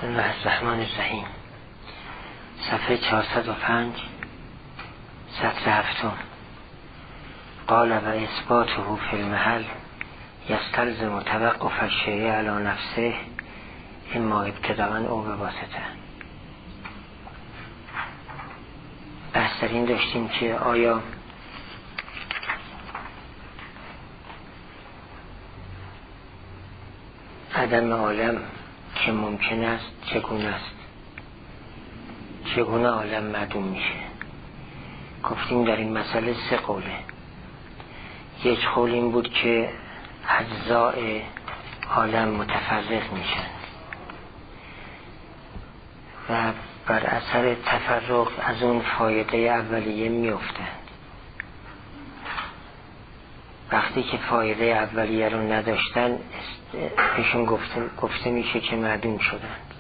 بسم الله الرحمن الرحیم. صفحه 405 سطر هفتم. قال و اثباته فی المحل یستلزم توقف الشیء علی نفسه اما ابتداء او بواسطه. بحث در این داشتیم که آیا عدم عالم که ممکن است چگونه است، چگونه عالم معدوم میشه. گفتیم در این مسئله سه قوله. یک قول این بود که اجزاء عالم متفرق میشن و بر اثر تفرق از اون فایده اولیه میافتند. وقتی که فایده اولیه رو نداشتن بهشون گفته میشه که معدوم شدند.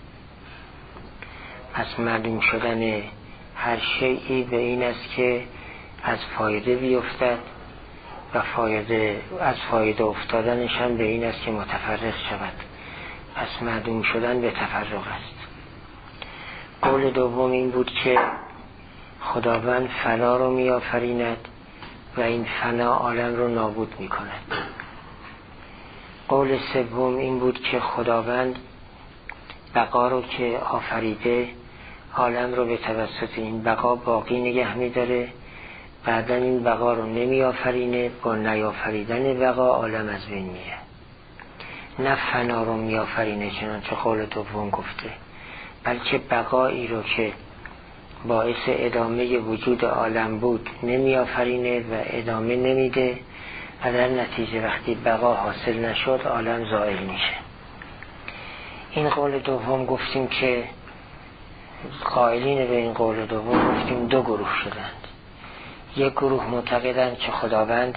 پس معدوم شدن هر شیئی به این است که از فایده بیفتد و از فایده افتادنش هم به این است که متفرق شود. پس معدوم شدن به تفرق است. قول دوم این بود که خداوند فنا رو می آفریند و این فنا عالم رو نابود می کند. قول سوم این بود که خداوند بقا رو که آفریده عالم رو به توسط این بقا باقی نگه می داره، بعدا این بقا رو نمی آفرینه، با نیافریدن بقا عالم از بین میره. نه فنا رو می آفرینه چنانچه قول دوم گفته، بلکه بقایی رو که باعث ادامه وجود عالم بود نمی آفرینه و ادامه نمیده و در نتیجه وقتی بقا حاصل نشد عالم زائل میشه. این قول دوم گفتیم که قائلین به این قول دوم گفتیم دو گروه شدند. یک گروه معتقدند که خداوند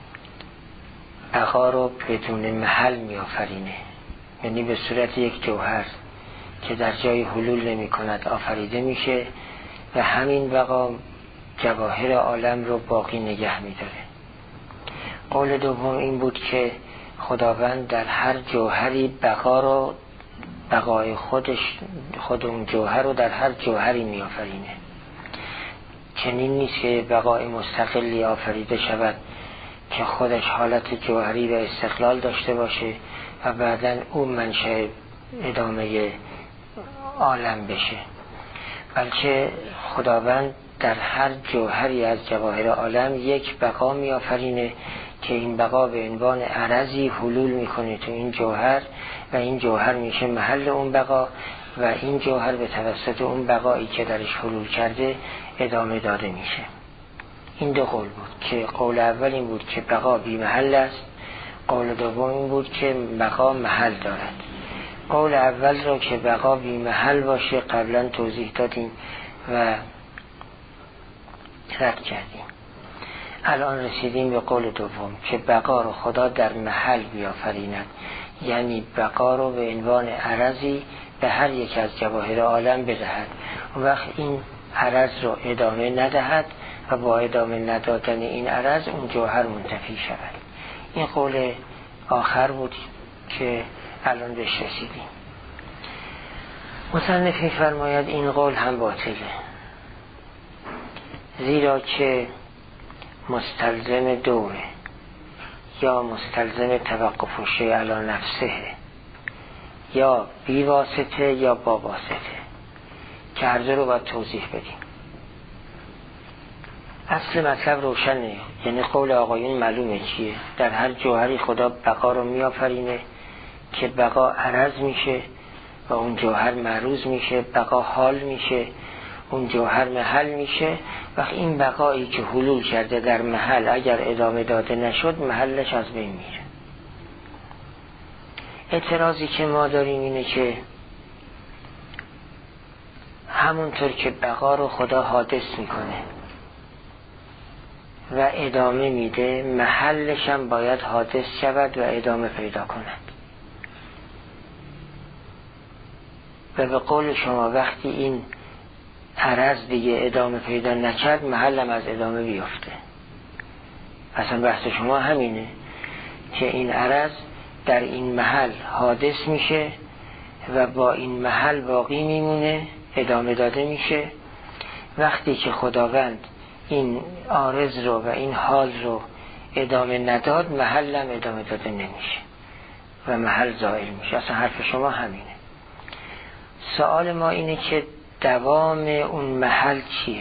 بقا رو بدون محل می آفرینه، یعنی به صورت یک جوهر که در جای حلول نمی کند آفریده میشه و همین بقا جواهر عالم رو باقی نگه می داره. قول دوم این بود که خداوند در هر جوهری بقای خود اون جوهر رو در هر جوهری می آفرینه. چنین نیست که بقای مستقلی آفریده شود که خودش حالت جوهری و استقلال داشته باشه و بعداً اون منشأ ادامه عالم بشه، بلکه خداوند در هر جوهری از جواهر عالم یک بقا می آفرینه که این بقا به عنوان عرضی حلول میکنه تو این جوهر و این جوهر میشه محل اون بقا و این جوهر به توسط اون بقایی که درش حلول کرده ادامه داده میشه. این دو قول بود که قول اول این بود که بقا بی محل است، قول دوم این بود که بقا محل دارد. قول اول رو که بقا بی محل باشه قبلا توضیح دادیم و رد کردیم. الان رسیدیم به قول دوم که بقا رو خدا در محل بیافریند، یعنی بقا رو به عنوان عرضی به هر یک از جواهر عالم بدهد و وقت این عرض رو ادامه ندهد و با ادامه ندادن این عرض اون جوهر منتفی شود. این قول آخر بود که الان بهش رسیدیم. مصنف می‌فرماید این قول هم باطله، زیرا که مستلزم دوره یا مستلزم توقف الشیء علی نفسه یا بی واسطه یا با واسطه که هر دو رو باید توضیح بدیم. اصل مطلب روشنه، یعنی قول آقایون معلومه چیه. در هر جوهری خدا بقا رو میآفرینه که بقا عرض میشه و اون جوهر معروض میشه، بقا حال میشه، اون جوهر محل میشه. وقت این بقایی که حلول کرده در محل اگر ادامه داده نشد محلش از بین میره. اعتراضی که ما داریم اینه که همونطور که بقا رو خدا حادث میکنه و ادامه میده، محلش هم باید حادث شود و ادامه پیدا کند. و به قول شما وقتی این عرض دیگه ادامه پیدا نکرد محلم از ادامه بیفته. اصلا بحث شما همینه که این عرض در این محل حادث میشه و با این محل باقی میمونه، ادامه داده میشه. وقتی که خداوند این عارض رو و این حال رو ادامه نداد، محل هم ادامه داده نمیشه و محل زائل میشه. اصلا حرف شما همینه. سوال ما اینه که دوام اون محل چیه؟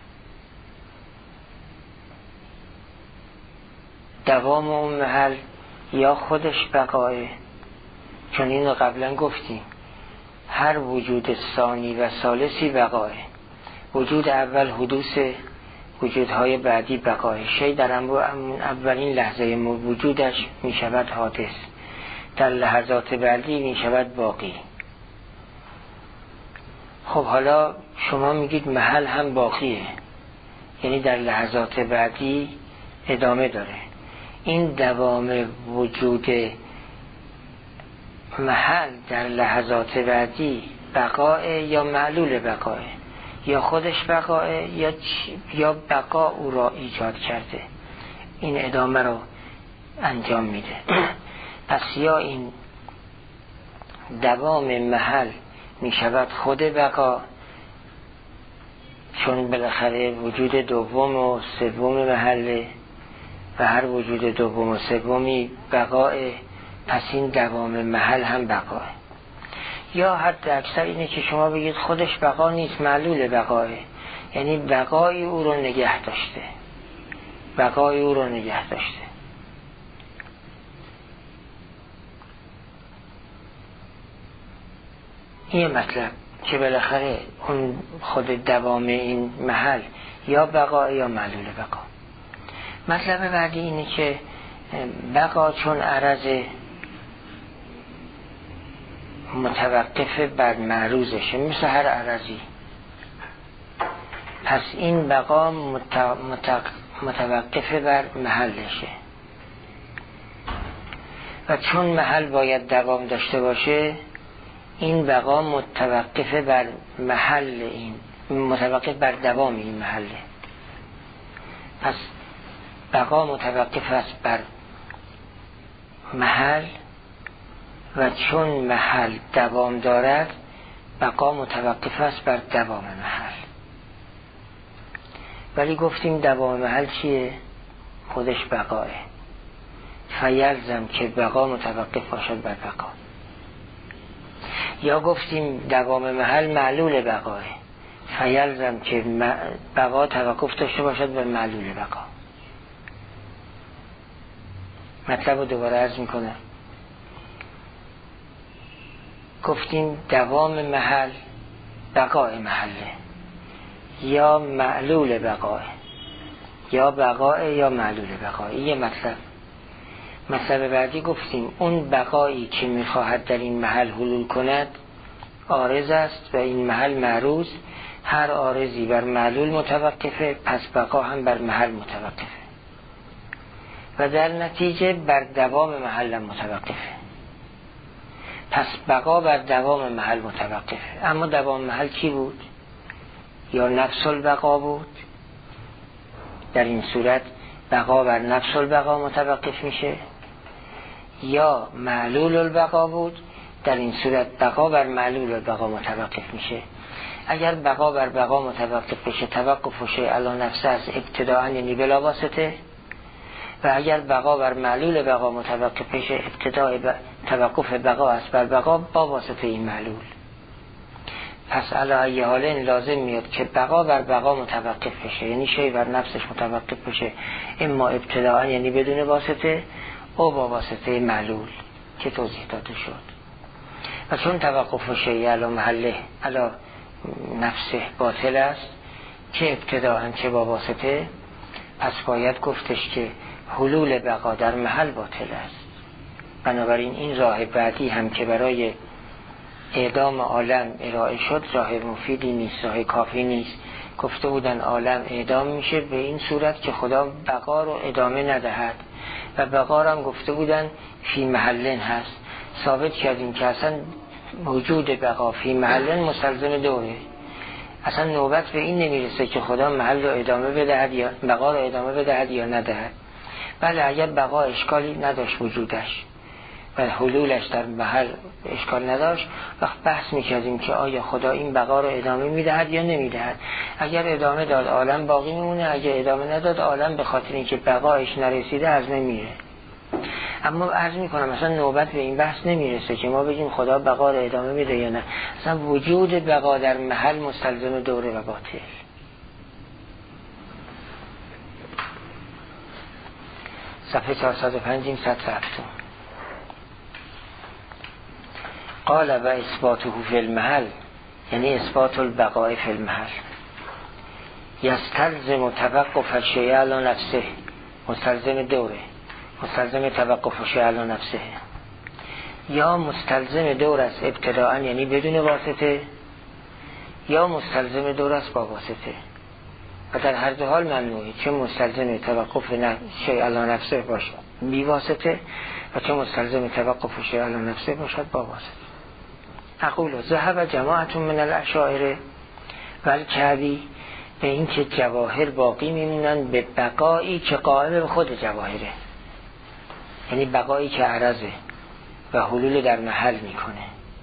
دوام اون محل یا خودش بقایه، چون اینو قبلا گفتیم، هر وجود ثانی و ثالثی بقایه. وجود اول حدوث، وجودهای بعدی بقایه. شی در اولین لحظه وجودش می شود حادث، در لحظات بعدی می شود باقی. خب حالا شما میگید محل هم باقیه، یعنی در لحظات بعدی ادامه داره. این دوام وجود محل در لحظات بعدی بقایه یا معلول بقایه؟ یا خودش بقایه یا بقا او را ایجاد کرده، این ادامه رو انجام میده. پس یا این دوام محل می شود خود بقا، چون بالاخره وجود دوم و سوم محله و هر وجود دوم و سومی بقاه، پس این دوام محل هم بقاه. یا حد اکثر اینه که شما بگید خودش بقا نیست، معلول بقاه، یعنی بقای او رو نگه داشته، بقای او رو نگه داشته. این مطلب که بالاخره اون خود دوام این محل یا بقا یا معلول بقا. مطلب بعدی اینه که بقا چون عرض متوقف بر معروضشه، مثل هر عرضی، پس این بقا متوقف بر محلشه و چون محل باید دوام داشته باشه، این بقا متوقف بر محل، این متوقف بر دوام این محله. پس بقا متوقف است بر محل و چون محل دوام دارد، بقا متوقف است بر دوام محل. ولی گفتیم دوام محل چیه؟ خودش بقاه. فیلزم که بقا متوقف باشد بر بقا. یا گفتیم دوام محل معلول بقاه، فیلزم که بقا توقف داشته باشد بر معلول بقا. مطلب رو دوباره عرض میکنم. گفتیم دوام محل بقای محله، یا معلول بقای، یا بقای یا معلول بقای. یه مطلب بعدی گفتیم اون بقایی که میخواهد در این محل حلول کند عارض است و این محل معروض. هر عارضی بر معلول متوقفه، پس بقا هم بر محل متوقفه و در نتیجه بر دوام محل متوقفه. پس بقا بر دوام محل متوقفه. اما دوام محل چی بود؟ یا نفس البقا بود. در این صورت بقا بر نفس البقا متوقف میشه، یا معلول البقا بود. در این صورت بقا بر معلول البقا متوقف میشه. اگر بقا بر بقا متوقف بشه، توقف شیء علی نفسه از ابتداء، یعنی بلا واسطه. و اگر بقا بر معلول بقا متوقف بشه، ابتداء توقف بقا است بر بقا با واسطه این معلول. پس علی ای حال لازم میاد که بقا بر بقا متوقف بشه، یعنی شیء بر نفسش متوقف بشه، اما ابتداء یعنی بدون واسطه او با واسطه معلول که توضیح داده شد. و چون توقف شیء علی محله علی نفسه باطل است، که ابتداء چه با واسطه، پس باید گفتش که حلول بقا در محل باطل است. بنابراین این راه بعدی هم که برای اعدام عالم ارائه شد راه مفیدی نیست، راه کافی نیست. گفته بودن عالم اعدام میشه به این صورت که خدا بقا رو ادامه ندهد و بقا رو هم گفته بودن فی محلن هست. ثابت کردیم که اصلا وجود بقا فی محلن مستلزم دوره. اصلا نوبت به این نمیرسه که خدا محل رو ادامه بدهد یا بقا رو ادامه بدهد یا ندهد. بله اگر بقا اشکالی نداشت وجودش، و حلولش در محل اشکال نداشت، وقت بحث میکردیم که آیا خدا این بقا رو ادامه میدهد یا نمیدهد. اگر ادامه داد عالم باقی میمونه، اگر ادامه نداد عالم به خاطر اینکه بقایش نرسیده از بین میره. اما عرض میکنم مثلا نوبت به این بحث نمیرسه که ما بگیم خدا بقا رو ادامه میده یا نه. مثلا وجود بقا در محل مستلزم دوره و باطل. صفحه 405 107. قال و اثباته فی المحل، یعنی اثبات البقاء فی المحل، یستلزم توقف الشیء علی نفسه، مستلزم دوره، مستلزم توقف الشیء علی نفسه، یا مستلزم دور است ابتداء یعنی بدون واسطه، یا مستلزم دور است با واسطه. و در هر دو حال ممنوعه، چه مستلزم توقف شیء علی نفسه باشد بی واسطه و چه مستلزم توقف شیء علی نفسه باشد با واسطه. اقول ذهب جماعت من الاشاعره والکعبی به این که جواهر باقی میمونن به بقایی که قائم به خود جواهره، یعنی بقایی که عرضه و حلول در محل میکنه،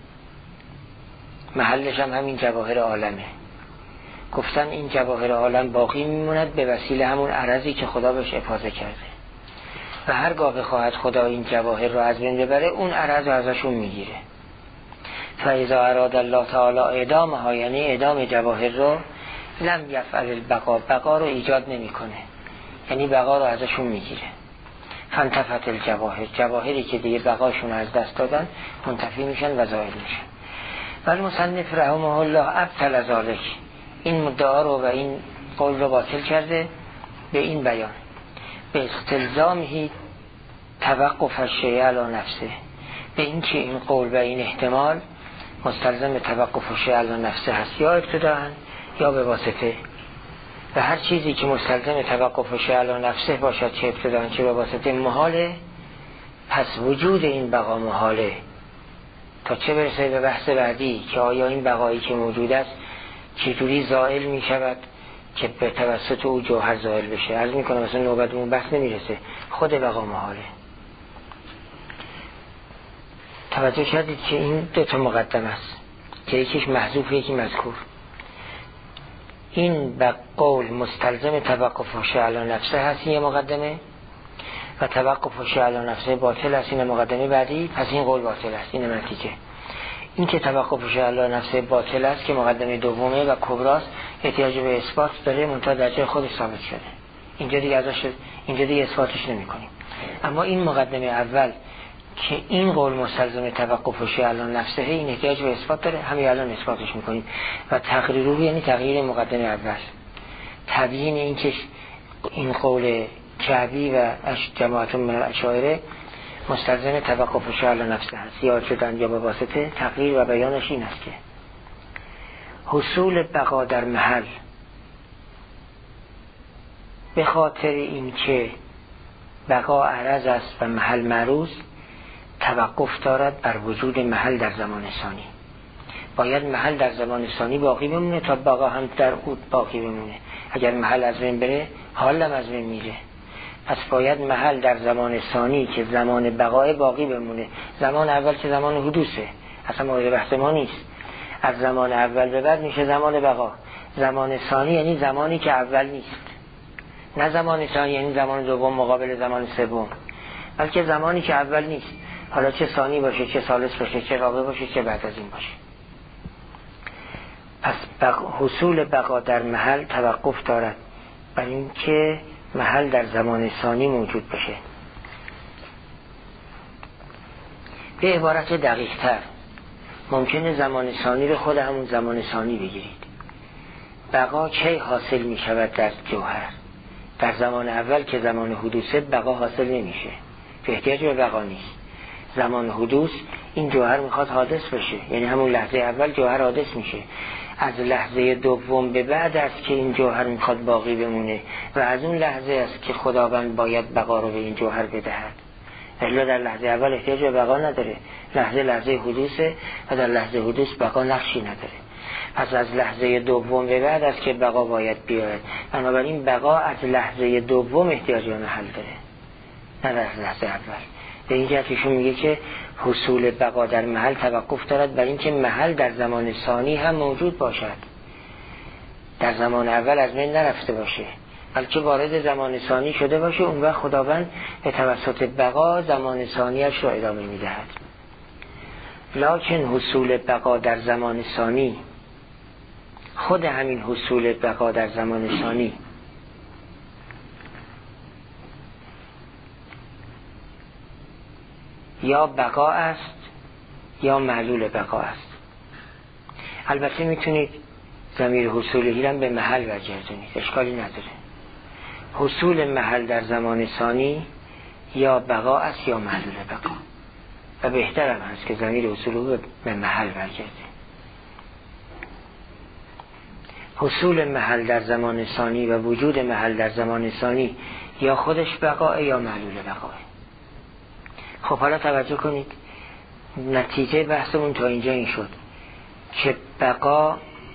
محلش هم همین جواهر عالمه. گفتن این جواهر عالم باقی میموند به وسیله همون عرضی که خدا بهش افاضه کرده و هرگاه بخواهد خدا این جواهر رو از بین ببره اون عرض رو ازشون میگیره. فاذا اراد الله تعالی اعدامها، یعنی اعدام جواهر رو، لم یفعل البقا، بقا رو ایجاد نمیکنه، یعنی بقا رو ازشون میگیره. فانتفت الجواهر، جواهری که دیگه بقاشون از دست دادن منتفی میشن و زائل میشن. ولی مصنف رحمه الله ابطل ذلک، این مدعا رو و این قول رو باطل کرده به این بیان، به استلزامه توقف الشیء علی نفسه، به این که این قول و این احتمال مستلزم توقف الشیء علی نفسه هست، یا ابتداء یا به واسطه. و هر چیزی که مستلزم توقف الشیء علی نفسه باشد، چه ابتداء چه به واسطه، محاله. پس وجود این بقا محاله، تا چه برسه به بحث بعدی که آیا این بقایی که موجود است چجوری زائل می شود که به توسط او جوهر زائل بشه. عرض می کنم مثلا نوبت اون بحث نمیرسه، خود بقا محاله. توجه کردید که این دو تا مقدم است که یکیش محذوف یکی مذکور. این به قول مستلزم توقف الشیء علی نفسه هست، یه مقدمه، و توقف الشیء علی نفسه باطل است، این مقدمه بعدی. پس این قول باطل است، این نتیجه. این که توقف الشیء علی نفسه باطل است که مقدمه دومه و کبراست، احتیاج به اثبات داره، منتها در جای خودش ثابت شده، اینجا دیگه اثباتش نمی‌کنیم. اما این مقدمه اول که این قول مستلزم توقف الشیء علی نفسه، این احتیاج به اثبات داره، همین الان اثباتش می‌کنیم. و تقریره یعنی تغییر مقدمه اول، تبیین این که این قول کعبی و جماعت من الاشاعره مستلزم توقف الشیء علی نفسه هست، یا شدن یا به واسطه. تقریر و بیانش این است که حصول بقا در محل به خاطر این که بقا عرض است و محل معروض، توقف دارد بر وجود محل در زمان ثانی. باید محل در زمان ثانی باقی بمونه تا بقا هم در او باقی بمونه. اگر محل از بین بره حال هم از بین میره. پس باید محل در زمان ثانی که زمان بقای باقی بمونه. زمان اول که زمان حدوثه، اصلا مورد بحث ما نیست. از زمان اول به بعد میشه زمان بقا. زمان ثانی یعنی زمانی که اول نیست، نه زمان ثانی یعنی زمان دوم مقابل زمان سوم، بلکه زمانی که اول نیست، حالا چه ثانی باشه، چه ثالث باشه، چه رابع باشه، چه بعد از این باشه. پس حصول بقا در محل توقف دارد بر این که محل در زمان ثانی موجود بشه. به عبارت دقیق تر، ممکنه زمان ثانی رو خود همون زمان ثانی بگیرید. بقا کی حاصل می شود در جوهر؟ در زمان اول که زمان حدوثه بقا حاصل نمیشه، به احتیاج به بقا نیست. زمان حدوث این جوهر میخواد حادث بشه، یعنی همون لحظه اول جوهر حادث میشه. از لحظه دوم به بعد است که این جوهر میخواد باقی بمونه و از اون لحظه است که خداوند باید بقا رو به این جوهر بدهد. الا در لحظه اول احتیاج به بقا نداره، لحظه حدوثه و در لحظه حدوث بقا نقشی نداره. پس از لحظه دوم به بعد است که بقا باید بیاید. بنابراین بقا از لحظه دوم احتیاج به محل داره، نه از لحظه اول. به این جهتشون میگه که حصول بقا در محل توقف دارد بر اینکه محل در زمان ثانی هم موجود باشد، در زمان اول از بین نرفته باشه بلکه وارد زمان ثانی شده باشه. اون وقت خداوند به توسط بقا زمان ثانیش را ادامه میدهد. لکن حصول بقا در زمان ثانی، خود همین حصول بقا در زمان ثانی یا بقا است یا معلول بقا است. البته میتونید ضمیر حصولهی را به محل برگردونید، اشکالی نداره. حصول محل در زمان ثانی یا بقا است یا معلول بقا، و بهتر هم هست که ضمیر حصولهی به محل برگرده. حصول محل در زمان ثانی و وجود محل در زمان ثانی یا خودش بقا یا معلول بقا. خب حالا توجه کنید، نتیجه بحثمون تا اینجا این شد که بقا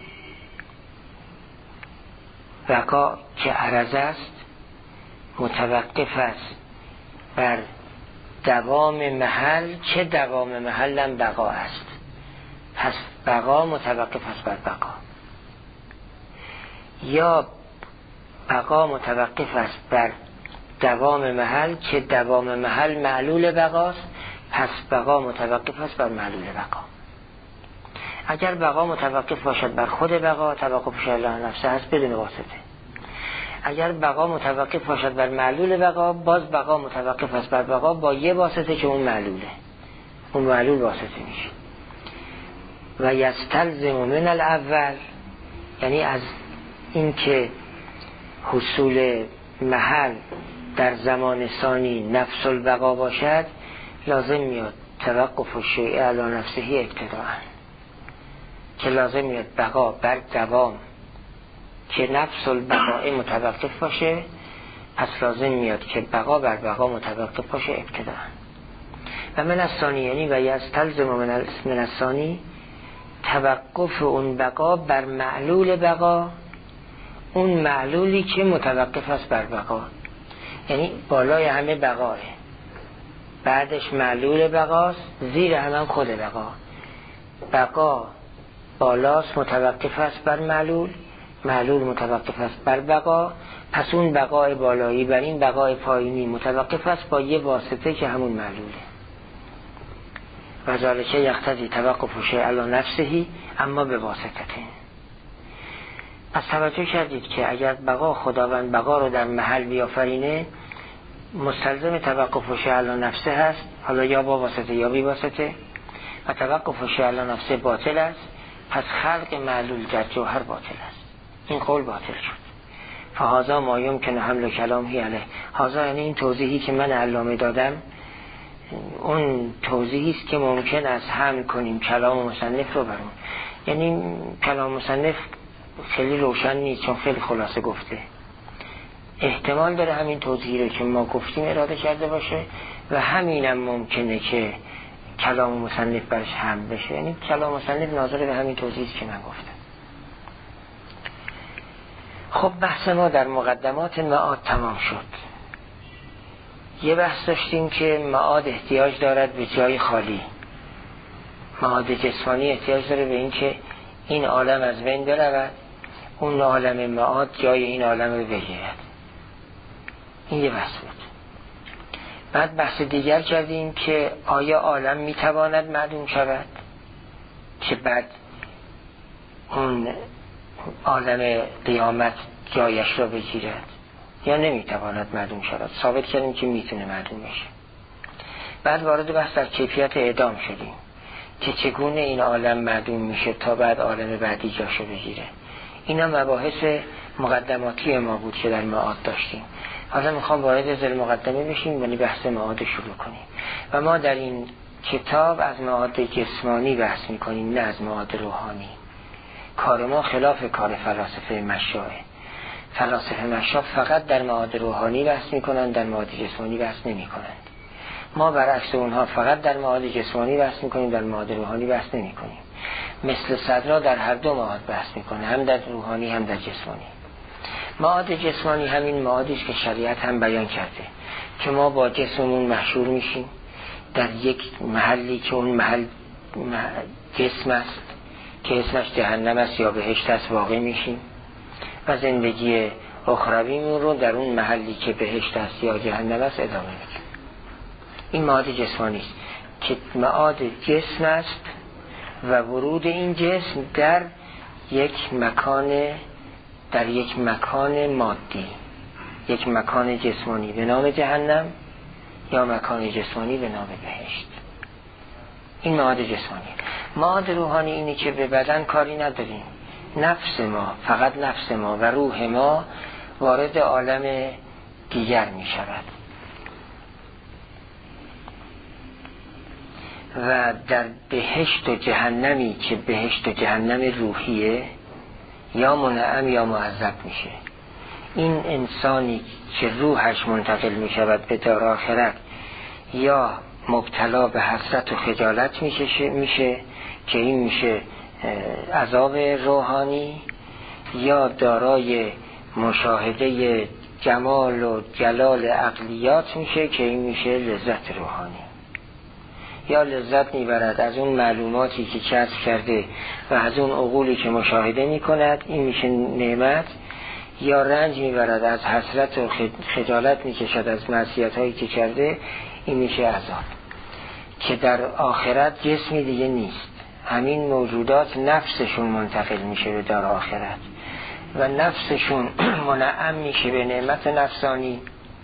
که عرض است متوقف است بر دوام محل، چه دوام محل هم بقا است. پس بقا متوقف است بر بقا، یا بقا متوقف است بر دوام محل که دوام محل معلول بقاست، پس بقا متوقف است بر معلول بقا. اگر بقا متوقف باشد بر خود بقا، توقفش الله نفسه هست بدون واسطه. اگر بقا متوقف باشد بر معلول بقا، باز بقا متوقف است بر بقا با یه واسطه که اون معلوله، اون معلول واسطه میشه. و یستلزم من الاول، یعنی از اینکه حصول محل در زمان ثانی نفس البقا باشد، لازم میاد توقف الشیء علی نفسه ابتداءً، که لازم میاد بقا بر دوام که نفس البقاء متوقف باشه، پس لازم میاد که بقا بر بقا متوقف باشه ابتداءً. و من الثانی، یعنی و یستلزم من الثانی توقف اون بقا بر معلول بقا، اون معلولی که متوقف است بر بقا، یعنی بالای همه بقاه، بعدش معلول بقاست، زیر هم خود بقا. بقا بالاست متوقف است بر معلول، معلول متوقف است بر بقا، پس اون بقای بالایی بر این بقای پایینی متوقف است با یه واسطه که همون معلوله. و ذالک یقتضی توقف شیء علی نفسه اما به واسطه. پس توجه کردید که اگر بقا خداوند بقا رو در محل بیافرینه، مستلزم توقف شیء علی نفسه هست، حالا یا با واسطه یا بی واسطه، و توقف شیء علی نفسه باطل است، پس خلق معلول در جوهر باطل است. این قول باطل شد. فهذا ما یمکن حمل کلامه علیه. هذا یعنی این توضیحی که من علامه دادم، اون توضیحی است که ممکن است حمل کنیم کلام مصنف رو بر اون. یعنی کلام مصنف خیلی روشن نیست چون خیلی خلاصه گفته، احتمال داره همین توضیحی رو که ما گفتیم اراده کرده باشه و همینم ممکنه که کلام مصنف برش حمل بشه. یعنی کلام مصنف ناظر به همین توضیحی که من گفتم. خب بحث ما در مقدمات معاد تمام شد. یه بحث داشتیم که معاد احتیاج دارد به جای خالی. معاد جسمانی احتیاج داره به این که این عالم از بین برود، اون عالم معاد جای این عالم رو بگیرد. این یه بحث بود. بعد بحث دیگر کردیم که آیا عالم میتواند معدوم شود که بعد اون عالم قیامت جایش را بگیرد، یا نمیتواند معدوم شود. ثابت کردیم که میتونه معدوم بشه. بعد وارد بحث در کیفیت اعدام شدیم که چگونه این عالم معدوم میشه تا بعد عالم بعدی جاشو بگیره. اینا مباحث مقدماتی ما بود که در معاد داشتیم. حالا میخوام وارد ذیل مقدمه بشیم، یعنی بحث معاد شروع کنیم. و ما در این کتاب از معاد جسمانی بحث میکنیم، نه از معاد روحانی. کار ما خلاف کار فلاسفه مشاه. فلاسفه مشاه فقط در معاد روحانی بحث میکنند، در معاد جسمانی بحث نمیکنند. ما برعکس اونها فقط در معاد جسمانی بحث میکنیم، در معاد روحانی بحث نمیکنیم. مثل صدرا در هر دو معاد بحث میکنه، هم در روحانی هم در جسمانی. معاد جسمانی همین معادی است که شریعت هم بیان کرده که ما با جسممون محشور میشیم، در یک محلی که اون محل جسم است که اسمش جهنم است یا بهشت است واقع میشیم و زندگی اخرویمون رو در اون محلی که بهشت است یا جهنم است ادامه میدیم. این معاد جسمانی است که معاد جسم است و ورود این جسم در یک مکان مادی، یک مکان جسمانی به نام جهنم یا مکان جسمانی به نام بهشت. این معاد جسمانی. معاد روحانی اینی که به بدن کاری نداریم، نفس ما، فقط نفس ما و روح ما وارد عالم دیگر می شود و در بهشت و جهنمی که بهشت و جهنم روحیه یا منعم یا معذب میشه. این انسانی که روحش منتقل می شود به دار آخرت یا مبتلا به حسرت و خجالت میشه که این میشه عذاب روحانی، یا دارای مشاهده جمال و جلال عقلیات میشه که این میشه لذت روحانی، یا لذت میبرد از اون معلوماتی که کسب کرده و از اون عقولی که مشاهده میکند، این میشه نعمت، یا رنج میبرد از حسرت و خجالت میکشد از معصیت هایی که کرده، این میشه عذاب. که در آخرت جسمی دیگه نیست، همین موجودات نفسشون منتقل میشه به دار آخرت و نفسشون منعم میشه به نعمت نفسانی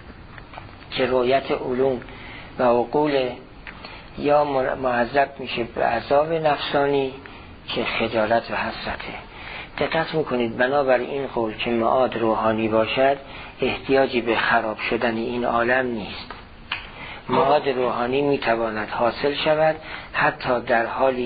که رؤیت علوم و عقول، یا معذب میشه به عذاب نفسانی که خجالت و حسرته. دقت میکنید بنابر این قول که معاد روحانی باشد احتیاجی به خراب شدن این عالم نیست. معاد روحانی میتواند حاصل شود حتی در حالی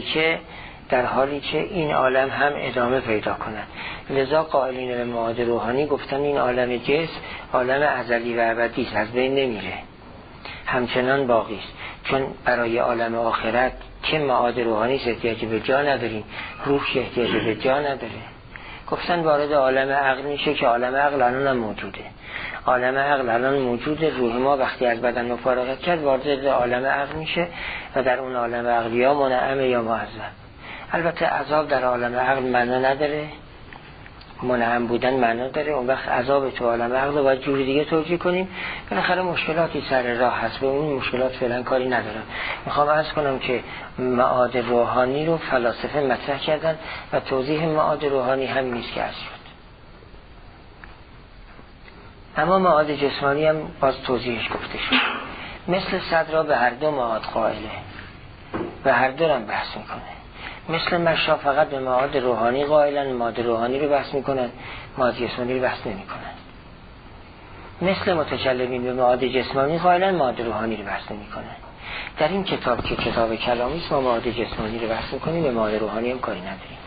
که این عالم هم ادامه پیدا کند. لذا قائلین به معاد روحانی گفتن این عالم جسم عالم ازلی و ابدی است، از بین نمیره، همچنان باقی است. چون برای عالم آخرت که معاد روحانی احتیاج به جا نداریم، روح احتیاج به جا نداره. گفتن وارد عالم عقل میشه که عالم عقل الان هم موجوده. عالم عقل الان موجوده، روح ما وقتی از بدن مفارقت کرد وارد عالم عقل میشه و در اون عالم عقل یا منعم یا معذب. البته عذاب در عالم عقل معنا نداره، منعم بودن معنا داره. اون وقت عذاب تو عالم عقل رو باید جوری دیگه توجیه کنیم. بالاخره مشکلاتی سر راه هست، به اون مشکلات فعلا کاری ندارم. میخوام عرض کنم که معاد روحانی رو فلاسفه مطرح کردن و توضیح معاد روحانی هم نیست که عرض شد. اما معاد جسمانی هم باز توضیحش گفته شد. مثل صدرا به هر دو معاد قائله و هر دو هم بحث میکنه. مثل مشا فقط به معاد روحانی قائلن، معاد روحانی رو بحث میکنن، معاد جسمانی رو بحث نمیکنن. مثل متکلمین به معاد جسمانی قائلن، معاد روحانی رو بحث نمیکنن. در این کتاب که کتاب کلامی است ما معاد جسمانی رو بحث میکنیم، به معاد روحانی هم کاری نداریم.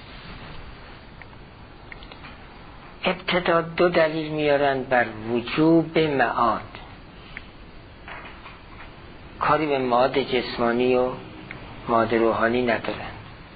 ابتدا دو دلیل میارن بر وجوب معاد، کاری به معاد جسمانی و معاد روحانی ندارن.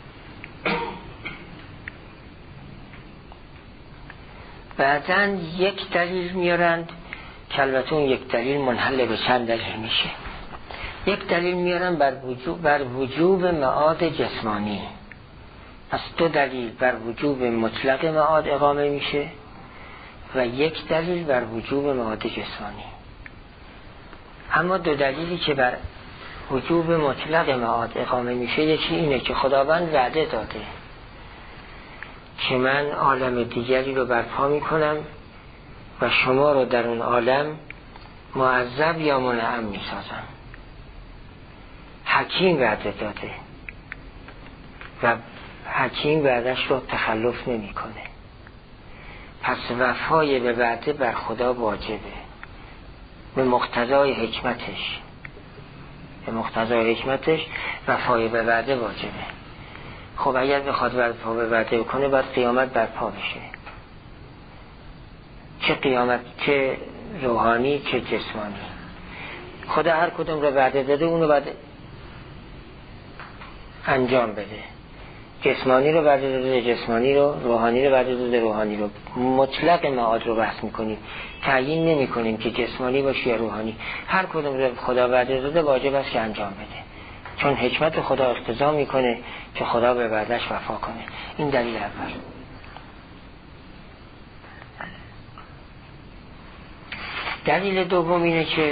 بعداً یک دلیل میارند که البته اون یک دلیل منحل به چند دلیل میشه. یک دلیل میارن بر وجوب معاد جسمانی، پس دو دلیل بر وجوب مطلق معاد اقامه میشه و یک دلیل بر وجوب معاد جسمانی. اما دو دلیلی که بر وجوب مطلق معاد اقامه میشه، یکی اینه که خداوند وعده داده که من عالم دیگری رو برپا میکنم و شما رو در اون عالم معذب یا منعم میسازم. حکیم وعده داده و حکیم وعدش رو تخلف نمیکنه. پس وفای به وعده بر خدا واجبه به مقتضای حکمتش وفای به وعده واجبه. خب اگر بخواد وفا به وعده کنه باید قیامت برپا بشه، چه قیامت چه روحانی چه جسمانی. خدا هر کدوم رو وعده داده اونو باید انجام بده. جسمانی رو وعده داده جسمانی رو، روحانی رو وعده داده روحانی رو. مطلق معاد رو بحث میکنیم، تعیین نمی کنیم که جسمانی باشه یا روحانی. هر کدوم رو خدا وعده داده واجب است که انجام بده، چون حکمت خدا اقتضا میکنه که خدا به وعدهش وفا کنه. این دلیل اول. دلیل دوم اینه که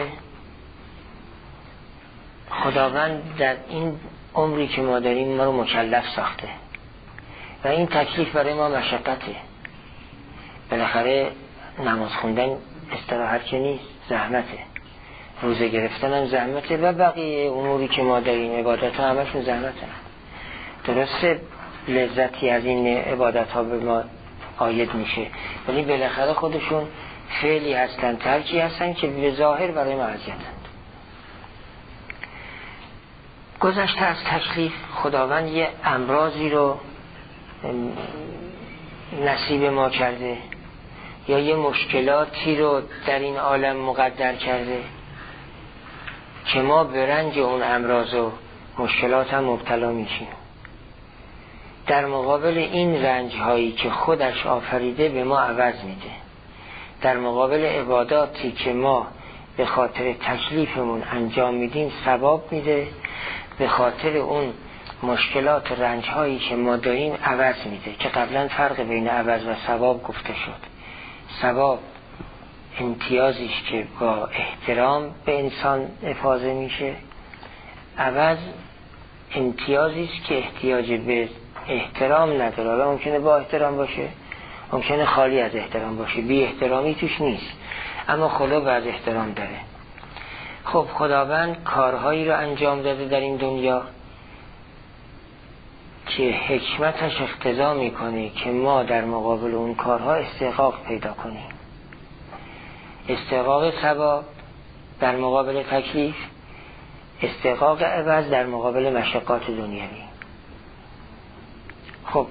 خداوند در این عمری که ما داریم ما رو مکلف ساخته و این تکلیف برای ما مشقته. بالاخره نماز خوندن استراحت که نیست، زحمته. روزه گرفتن هم زحمته و بقیه اموری که ما داریم، عبادت ها همشون زحمته. درسته لذتی از این عبادت ها به ما عاید میشه، ولی بالاخره خودشون فعلی هستن، ترکی هستن که به ظاهر برای ما اذیتند. گذشته از تکلیف، خداوند یه امراضی رو نصیب ما کرده یا یه مشکلاتی رو در این عالم مقدر کرده که ما به رنج اون امراض و مشکلات هم مبتلا میشیم. در مقابل این رنج هایی که خودش آفریده به ما عوض میده، در مقابل عباداتی که ما به خاطر تکلیفمون انجام میدیم ثواب میده، به خاطر اون مشکلات و رنج هایی که ما داریم عوض میده. که قبلا فرق بین عوض و ثواب گفته شد. ثواب امتیازیش که با احترام به انسان افاضه میشه، عوض امتیازیش که احتیاج به احترام نداره. حالا ممکنه با احترام باشه، ممکنه خالی از احترام باشه، بی احترامی توش نیست، اما خدا بعد احترام داره. خب خداوند کارهایی رو انجام داده در این دنیا که حکمتش اقتضا میکنه که ما در مقابل اون کارها استحقاق پیدا کنیم. استحقاق ثواب در مقابل تکلیف، استحقاق عوض در مقابل مشقات دنیوی. خب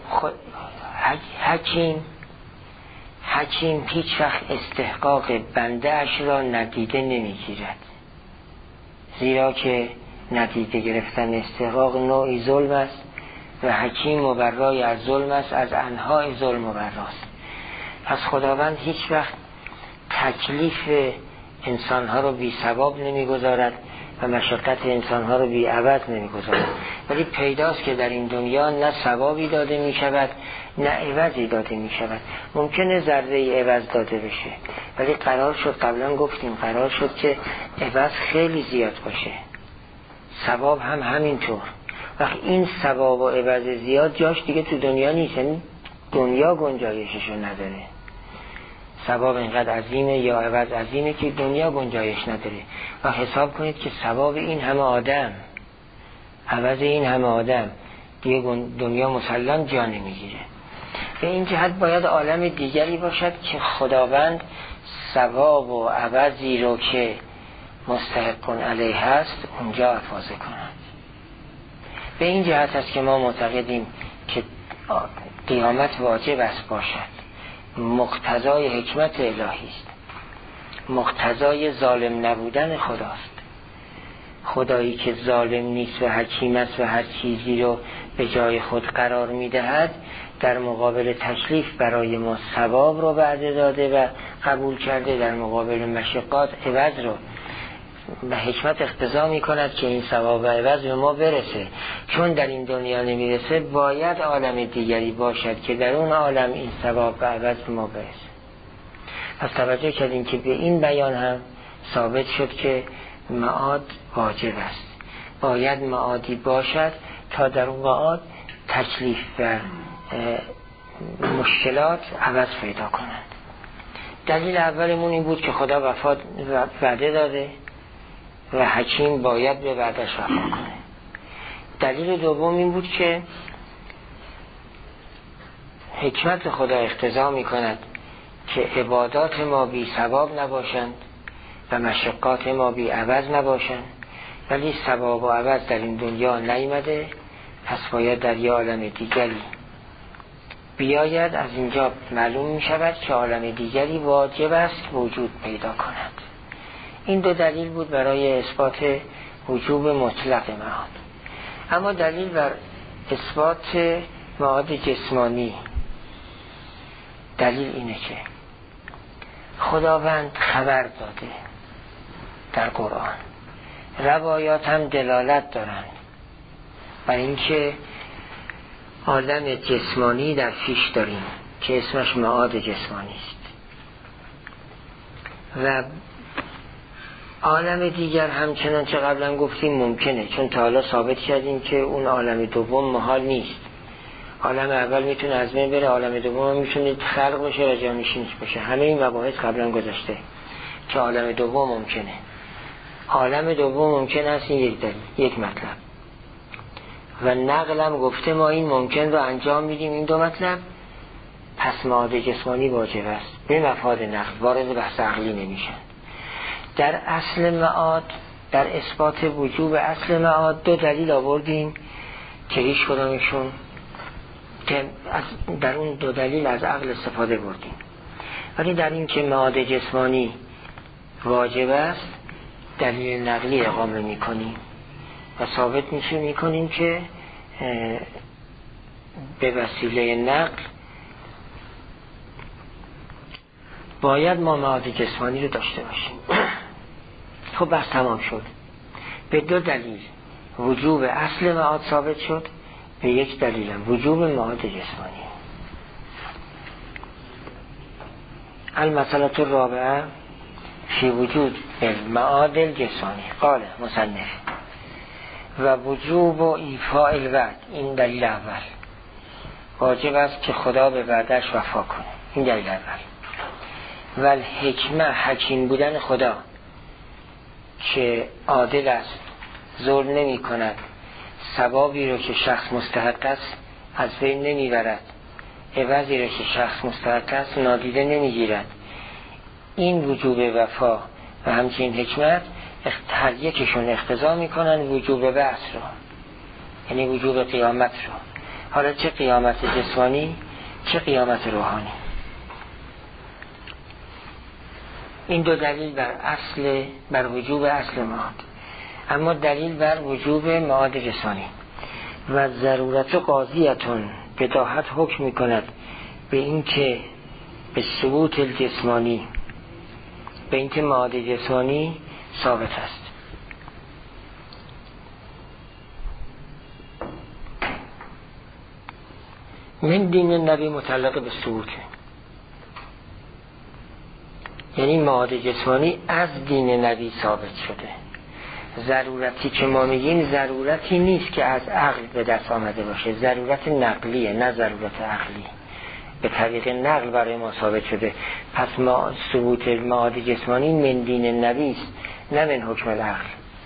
حکیم هیچ وقت استحقاق بنده اش را ندیده نمیگیرد، زیرا که ندیده گرفتن استحقاق نوعی ظلم است و حکیم مبرای از ظلم است، از انواع ظلم مبراست. پس خداوند هیچ وقت تکلیف انسانها رو بی ثواب نمیگذارد و مشقت انسانها رو بی عوض نمیگذارد، ولی پیداست که در این دنیا نه ثوابی داده می شود نه عوضی داده می شود. ممکنه ذره عوض داده بشه، ولی قرار شد، قبلا گفتیم قرار شد که عوض خیلی زیاد باشه، ثواب هم همینطور. وقتی این ثواب و عوض زیاد جاش دیگه تو دنیا نیست، یعنی دنیا گنجایششو نداره. ثواب اینقدر عظیمه یا عوض عظیمه که دنیا گنجایش نداره. و حساب کنید که ثواب این همه آدم، عوض این همه آدم، دیگه دنیا مسلم جا نمیگیره. به این جهت باید عالم دیگری باشد که خداوند ثواب و عوضی رو که مستحقون علیه هست اونجا افاضه کند. به این جهت است که ما معتقدیم که قیامت واجب است باشد، مقتضای حکمت الهی است، مقتضای ظالم نبودن خداست. خدایی که ظالم نیست و حکیم است و هر چیزی رو به جای خود قرار میدهد، در مقابل تکلیف برای ما ثواب رو وعده داده و قبول کرده، در مقابل مشقات عوض رو به حکمت اقتضا می کند که این ثواب و عوض به ما برسه. چون در این دنیا نمیرسه، باید عالم دیگری باشد که در اون عالم این ثواب و عوض به ما برسه. پس توجه کردیم که به این بیان هم ثابت شد که معاد واجب است، باید معادی باشد تا در اون معاد تکلیف و مشکلات عوض پیدا کنند. دلیل اولمون این بود که خدا وعده داده و حکیم باید به وعدش وفا کنه. دلیل دوم این بود که حکمت خدا اقتضا می کند که عبادات ما بی ثواب نباشند و مشقات ما بی عوض نباشند، ولی ثواب و عوض در این دنیا نیامده، پس باید در یه عالم دیگری بیاید. از اینجا معلوم می شود که عالم دیگری واجب است وجود پیدا کند. این دو دلیل بود برای اثبات وجوب مطلق معاد. اما دلیل بر اثبات معاد جسمانی دلیل اینه که خداوند خبر داده در قرآن، روایات هم دلالت دارند بر اینکه عالم جسمانی در پیش داریم که اسمش معاد جسمانی است و عالم دیگر همچنان چه قبلا گفتیم ممکنه، چون تا حالا ثابت کردیم که اون عالم دوم محال نیست. عالم اول میتونه از بین بره، عالم دوم میتونه خلق بشه و جانشینش بشه. همه این مباحث قبلا گذشته که عالم دوم ممکنه. عالم دوم ممکن است، این یک مطلب. و نقلم گفته ما این ممکن رو انجام میدیم، این دو مطلب. پس معاد جسمانی واجب است به مفاد نقل، وارد بحث عقلی نمیشن. در اصل معاد، در اثبات وجوب اصل معاد دو دلیل آوردیم که هیچ کدامشون که در اون دو دلیل از عقل استفاده بردیم، ولی در این که معاد جسمانی واجب است دلیل نقلی اقامه میکنیم و ثابت میکنیم که به وسیله نقل باید ما معاد جسمانی رو داشته باشیم. خب بس تمام شد. به دو دلیل وجوب اصل معاد ثابت شد، به یک دلیل هم وجوب معاد جسمانی. المسئله الرابعه فی وجود المعاد الجسمانی. قال مصنف و وجوب و ایفاء الوعد. این دلیل اول، واجب است که خدا به وعده‌اش وفا کنه. این دلیل اول. و الحکمه، حکیم بودن خدا که عادل است، ظلم نمی کند، ثوابی رو که شخص مستحق است از بین نمی برد، عوضی رو که شخص مستحق است نادیده نمی گیرد. این وجوب وفا و همچنین حکمت هر یکشون اقتضا می کنند وجوب بعث رو، یعنی وجوب قیامت رو، حالا چه قیامت جسمانی چه قیامت روحانی. این دو دلیل بر وجوب اصل معاد. اما دلیل بر وجوب معاد جسمانی. و ضرورت قاضیتون بداهت حکم می کند به این که به ثبوت الجسمانی، به این که معاد جسمانی ثابت است. من دین نبی متعلق به ثبوت، یعنی معاد جسمانی از دین نبی ثابت شده. ضرورتی که ما میگیم ضرورتی نیست که از عقل به دست آمده باشه، ضرورت نقلیه نه ضرورت عقلی. به طریق نقل برای ما ثابت شده. پس ما ثبوت معاد جسمانی من دین نبی است نه من حکم العقل.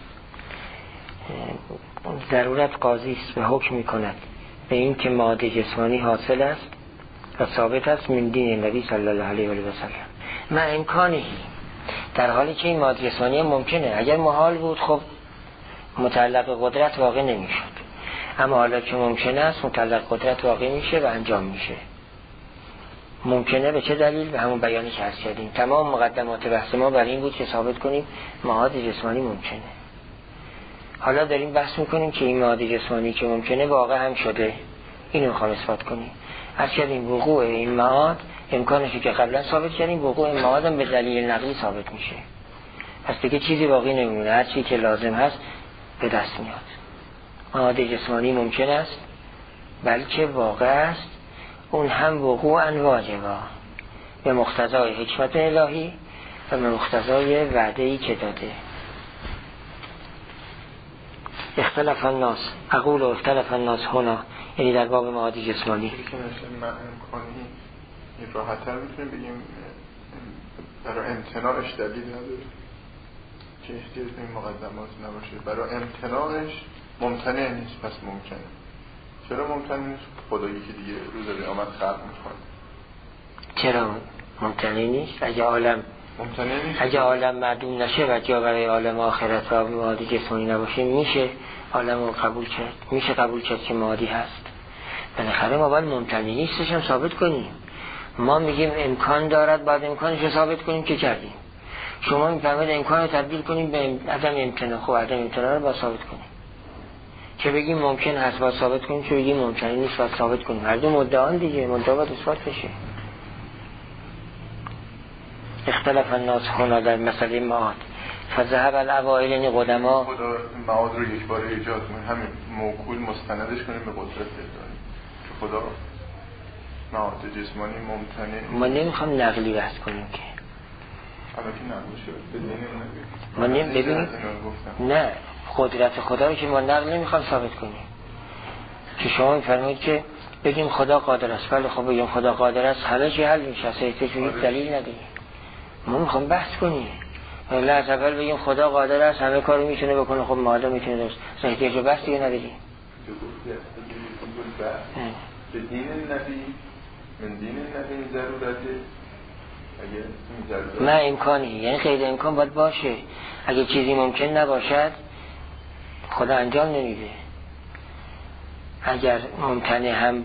ضرورت قاضی است به حکم میکند به این که معاد جسمانی حاصل است و ثابت است من دین نبی صلی الله علیه و سلم. ما امکانی، در حالی که این معاد جسمانی ممکنه. اگر محال بود خب متعلق قدرت واقع نمیشد، اما حالا که ممکنه است متعلق قدرت واقع میشه و انجام میشه. ممکنه به چه دلیل؟ به همون بیانی که عرض کردیم. تمام مقدمات بحث ما برای این بود که ثابت کنیم معاد جسمانی ممکنه. حالا داریم بحث میکنیم که این معاد جسمانی که ممکنه واقع هم شده، اینو میخوام اثبات کنیم. عرض کردیم وقوع این معاد امکانشی که قبلا ثابت کردیم، وقوع این معاد هم به دلیل نقلی ثابت میشه. پس دیگه چیزی باقی نمیمونه، هر چی که لازم هست به دست میاد. معاد جسمانی ممکن است بلکه واقع است، اون هم وقوعا واجبا به مقتضای حکمت الهی و به مقتضای وعده‌ای که داده. اختلاف الناس، اقول اختلاف الناس هنا، یعنی در باب معاد جسمانی راحت‌تر میتونیم بگیم برای امتناعش دلیل نداره که احتیاج به این مقدمات نباشه. برای امتناعش ممتنع نیست، پس ممکنه. چرا ممتنع نیست؟ خدایی که دیگه روز قیامت خلق میکنه. چرا ممتنع نیست؟ اگه عالم معدوم نشه و جا برای عالم آخرت و معادی جسمانی نباشه، میشه عالم رو قبول کرد، میشه قبول کرد که معادی هست. بالاخره ما باید ممتنع نیستش هم ثابت کنیم. ما میگیم امکان دارد، بعد امکانش رو ثابت کنیم که کردیم. شما میفهمید امکان رو تبدیل کنیم به عدم امتناع. خب عدم امتناع رو باید ثابت کنیم. چه بگیم ممکن هست باید ثابت کنیم، چه بگیم ممکن نیست باید ثابت کنیم. هر دو مدعان دیگه، مدعا باید اثبات بشه. اختلاف الناس هنا در مسئله معاد فذهب الاوائل، یعنی قدما خدا معاد رو یک بار ایجاد کنیم، همین موکول مستندش کنیم به قدرت داریم که خدا معاد جسمانی ممتنع. ما نمیخوام نقلی بحث کنیم که البته نقل شد بدینیم ما ببینیم نه قدرت خدا رو که ما نقل نمیخوام ثابت کنیم. که شما میفرمایید که بگیم خدا قادر است، ولی خب بگیم خدا قادر است همه چی حل میشه، اصلا هیچ دلیل نداره. ما میخوام بحث کنیم ولی از اول بگیم خدا قادر است همه کارو میتونه بکنه، خب معادا میتونه درست، اصلا احتیاج به بحث دیگه نداریم. به دین نبی من دین نبی ضرورته نه امکانی، یعنی قید امکان باید باشه. اگه چیزی ممکن نباشد خدا انجام نمیده. اگر ممکنه هم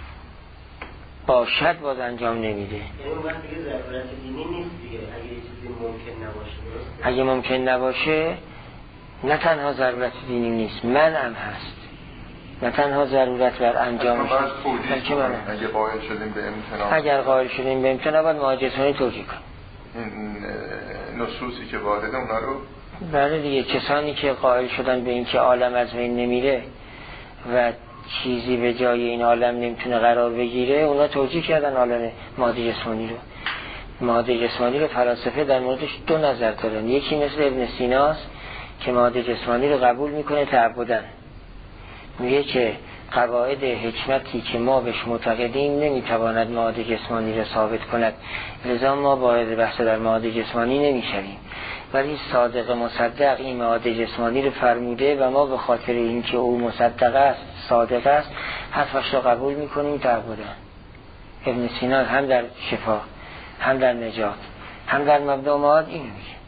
باشد باز انجام نمیده. یعنی اون وقت دیگه ضرورت دینی نیست دیگه اگه چیزی ممکن نباشه. اگه ممکن نباشه نه تنها ضرورت دینی نیست، منم هست. نه تنها ضرورت بر انجامش، بلکه منم. اگه قائل شدیم به امتناع، اگر قائل شدیم به امتناع باید معاد جسمانی توجیه کنیم. این نصوصی که وارده اونا رو بله دیگه، کسانی که قائل شدن به این که عالم از بین نمیره و چیزی به جای این عالم نمیتونه قرار بگیره، اونا توجیه کردن عالم ماده جسمانی رو. ماده جسمانی رو فلاسفه در موردش دو نظر دارن. یکی مثل ابن سیناست که ماده جسمانی رو قبول میکنه تعبداً، میگه که قواعد حکمتی که ما بهش معتقدیم نمیتواند ماده جسمانی را ثابت کند، لذا ما وارد بحث در ماده جسمانی نمیشویم. ولی صادق مصدق این ماده جسمانی رو فرموده و ما به خاطر اینکه او مصدق است، صادق است، حرفش رو قبول میکنیم تعبداً. ابن سینا هم در شفا، هم در نجات، هم در مبدأ معاد این میگه.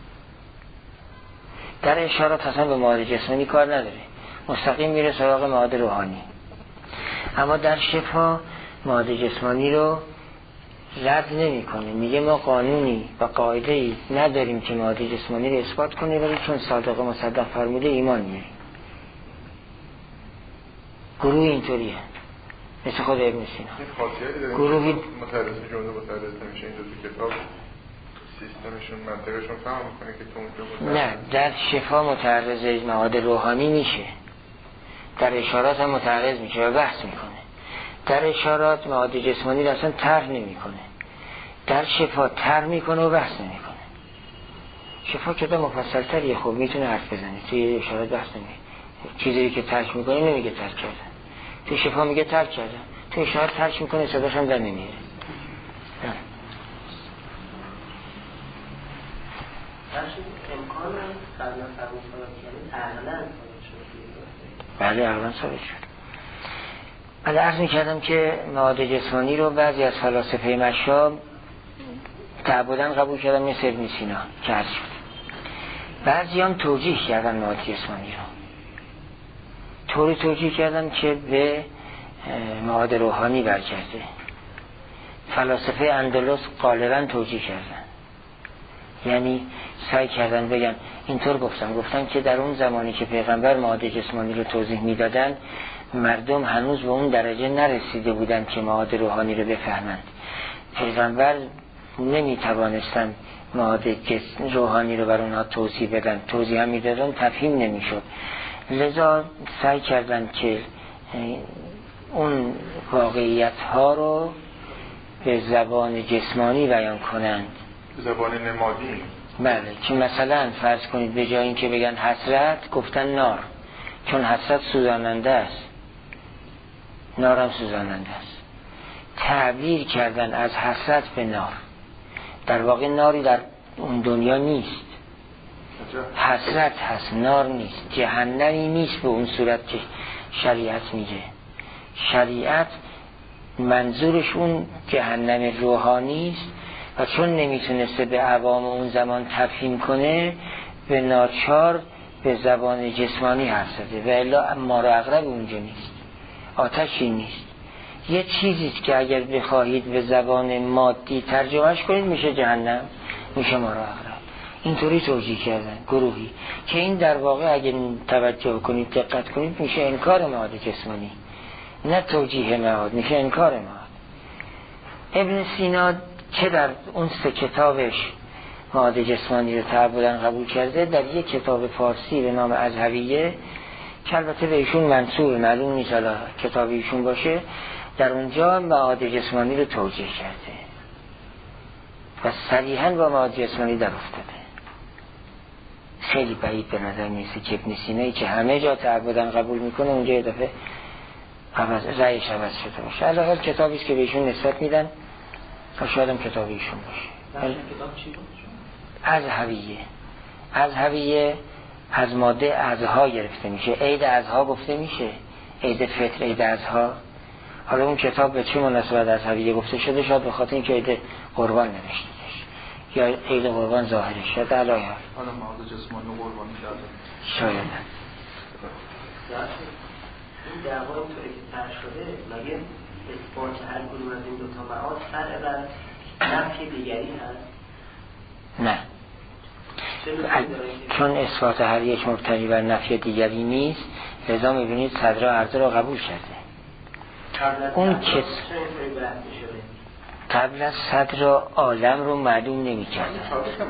در اشارات اصلا به ماده جسمانی کار نداره، مستقیم میره سراغ معاد روحانی. اما در شفا معاد جسمانی رو رد نمی کنه، میگه ما قانونی و قاعده‌ای نداریم که معاد جسمانی رو اثبات کنه، ولی چون صادق مصدق فرموده ایمان میاریم. گروه اینطوریه مثل خود ابن سینا. گروهی متعرض جمله متعرض نمیشه، این دو کتاب سیستمشون منطقشون فهم میکنه که تو اونجا نه در شفا متعرض معاد روحانی میشه، در اشارات هم متعرض میشه و بحث میکنه. در اشارات معاد جسمانی رو اصلا طرح نمیکنه، در شفا طرح میکنه و بحث نمیکنه. شفا کتاب مفصل تریه، خب میتونه حرف بزنه، توی اشارات بحث نمیکنه. چیزی که ترک میکنه نمیگه ترک کردن، توی شفا میگه ترک کردن، توی اشارات ترک میکنه، صداش هم در نمیره. امکان قبلا فرمود عقلا بله عقلا ثابت شد. بله عرض میکردم که معاد جسمانی رو بعضی از فلاسفه مشاب تعبداً قبول کردن مثل ابن سینا که عرض شد. بعضی هم توجیه کردن معاد جسمانی رو، طوری توجیه کردن که به معاد روحانی برگرده. فلاسفه اندلس غالباً توجیه کردن، یعنی سعی کردن بگن اینطور گفتن که در اون زمانی که پیغمبر معاد جسمانی رو توضیح میدادن مردم هنوز به اون درجه نرسیده بودن که معاد روحانی رو بفهمند. پیغمبر نمیتوانستن معاد روحانی رو بر اونها توضیح بدن، توضیح هم میدادن تفهیم نمیشد. لذا سعی کردن که اون واقعیت ها رو به زبان جسمانی بیان کنند، زبان نمادین. بله، که مثلا فرض کنید به جای اینکه بگن حسرت گفتن نار، چون حسرت سوزاننده است، نارم سوزاننده است. تعبیر کردن از حسرت به نار. در واقع ناری در اون دنیا نیست، حسرت هست، نار نیست. جهنمی نیست به اون صورت که شریعت میگه. شریعت منظورش اون جهنم روحانی است و چون نمیتونسته به عوام اون زمان تفهیم کنه به ناچار به زبان جسمانی حرف زده و الا ما را اقرب اونجا نیست، آتشی نیست، یه چیزیست که اگر بخواهید به زبان مادی ترجمهش کنید میشه جهنم، میشه ما را اقرب. اینطوری توجیه کردن گروهی که این در واقع اگر توجه کنید دقت کنید میشه انکار معاد جسمانی، نه توجیه معاد، میشه انکار معاد. ابن سینا چه در اون 3 کتابش معاد جسمانی رو تعبداً قبول کرده، در یک کتاب فارسی به نام اذهبیه که البته به ایشون منسوب، معلوم نیست حالا کتاب ایشون باشه، در اونجا معاد جسمانی رو توجیه کرده و صریحاً با معاد جسمانی در افتاده. خیلی بعید به نظر میرسه که ابن سینایی که همه جا تعبداً قبول میکنه اونجا یه دفعه رأیش عوض شده باشه. علاوه کتابی است که به ایشون نسبت میدن و شاید هم کتاب ایشون باشه. کتاب چی بود؟ اذهبیه از ماده اضحی گرفته میشه، عید اضحی گفته میشه، عید فطر، عید اضحی. حالا اون کتاب به چه مناسبت اذهبیه گفته شده؟ شاید به خاطر اینکه عید قربان نوشتهش یا عید قربان ظاهرش شد علاوه حالا معاد جسمانی قربانی کرده شاید. این دعوا اینطوری که طرح شده مگه اثبات هر کدوم از این دو تا معاد فرع بر نفی دیگری هست؟ نه، چون اثبات هر یک مبتنی بر نفی دیگری نیست، لذا میبینید صدر عرضه را قبول کرده. اون کس قبل از صدر عالم رو معلوم نمی کردن،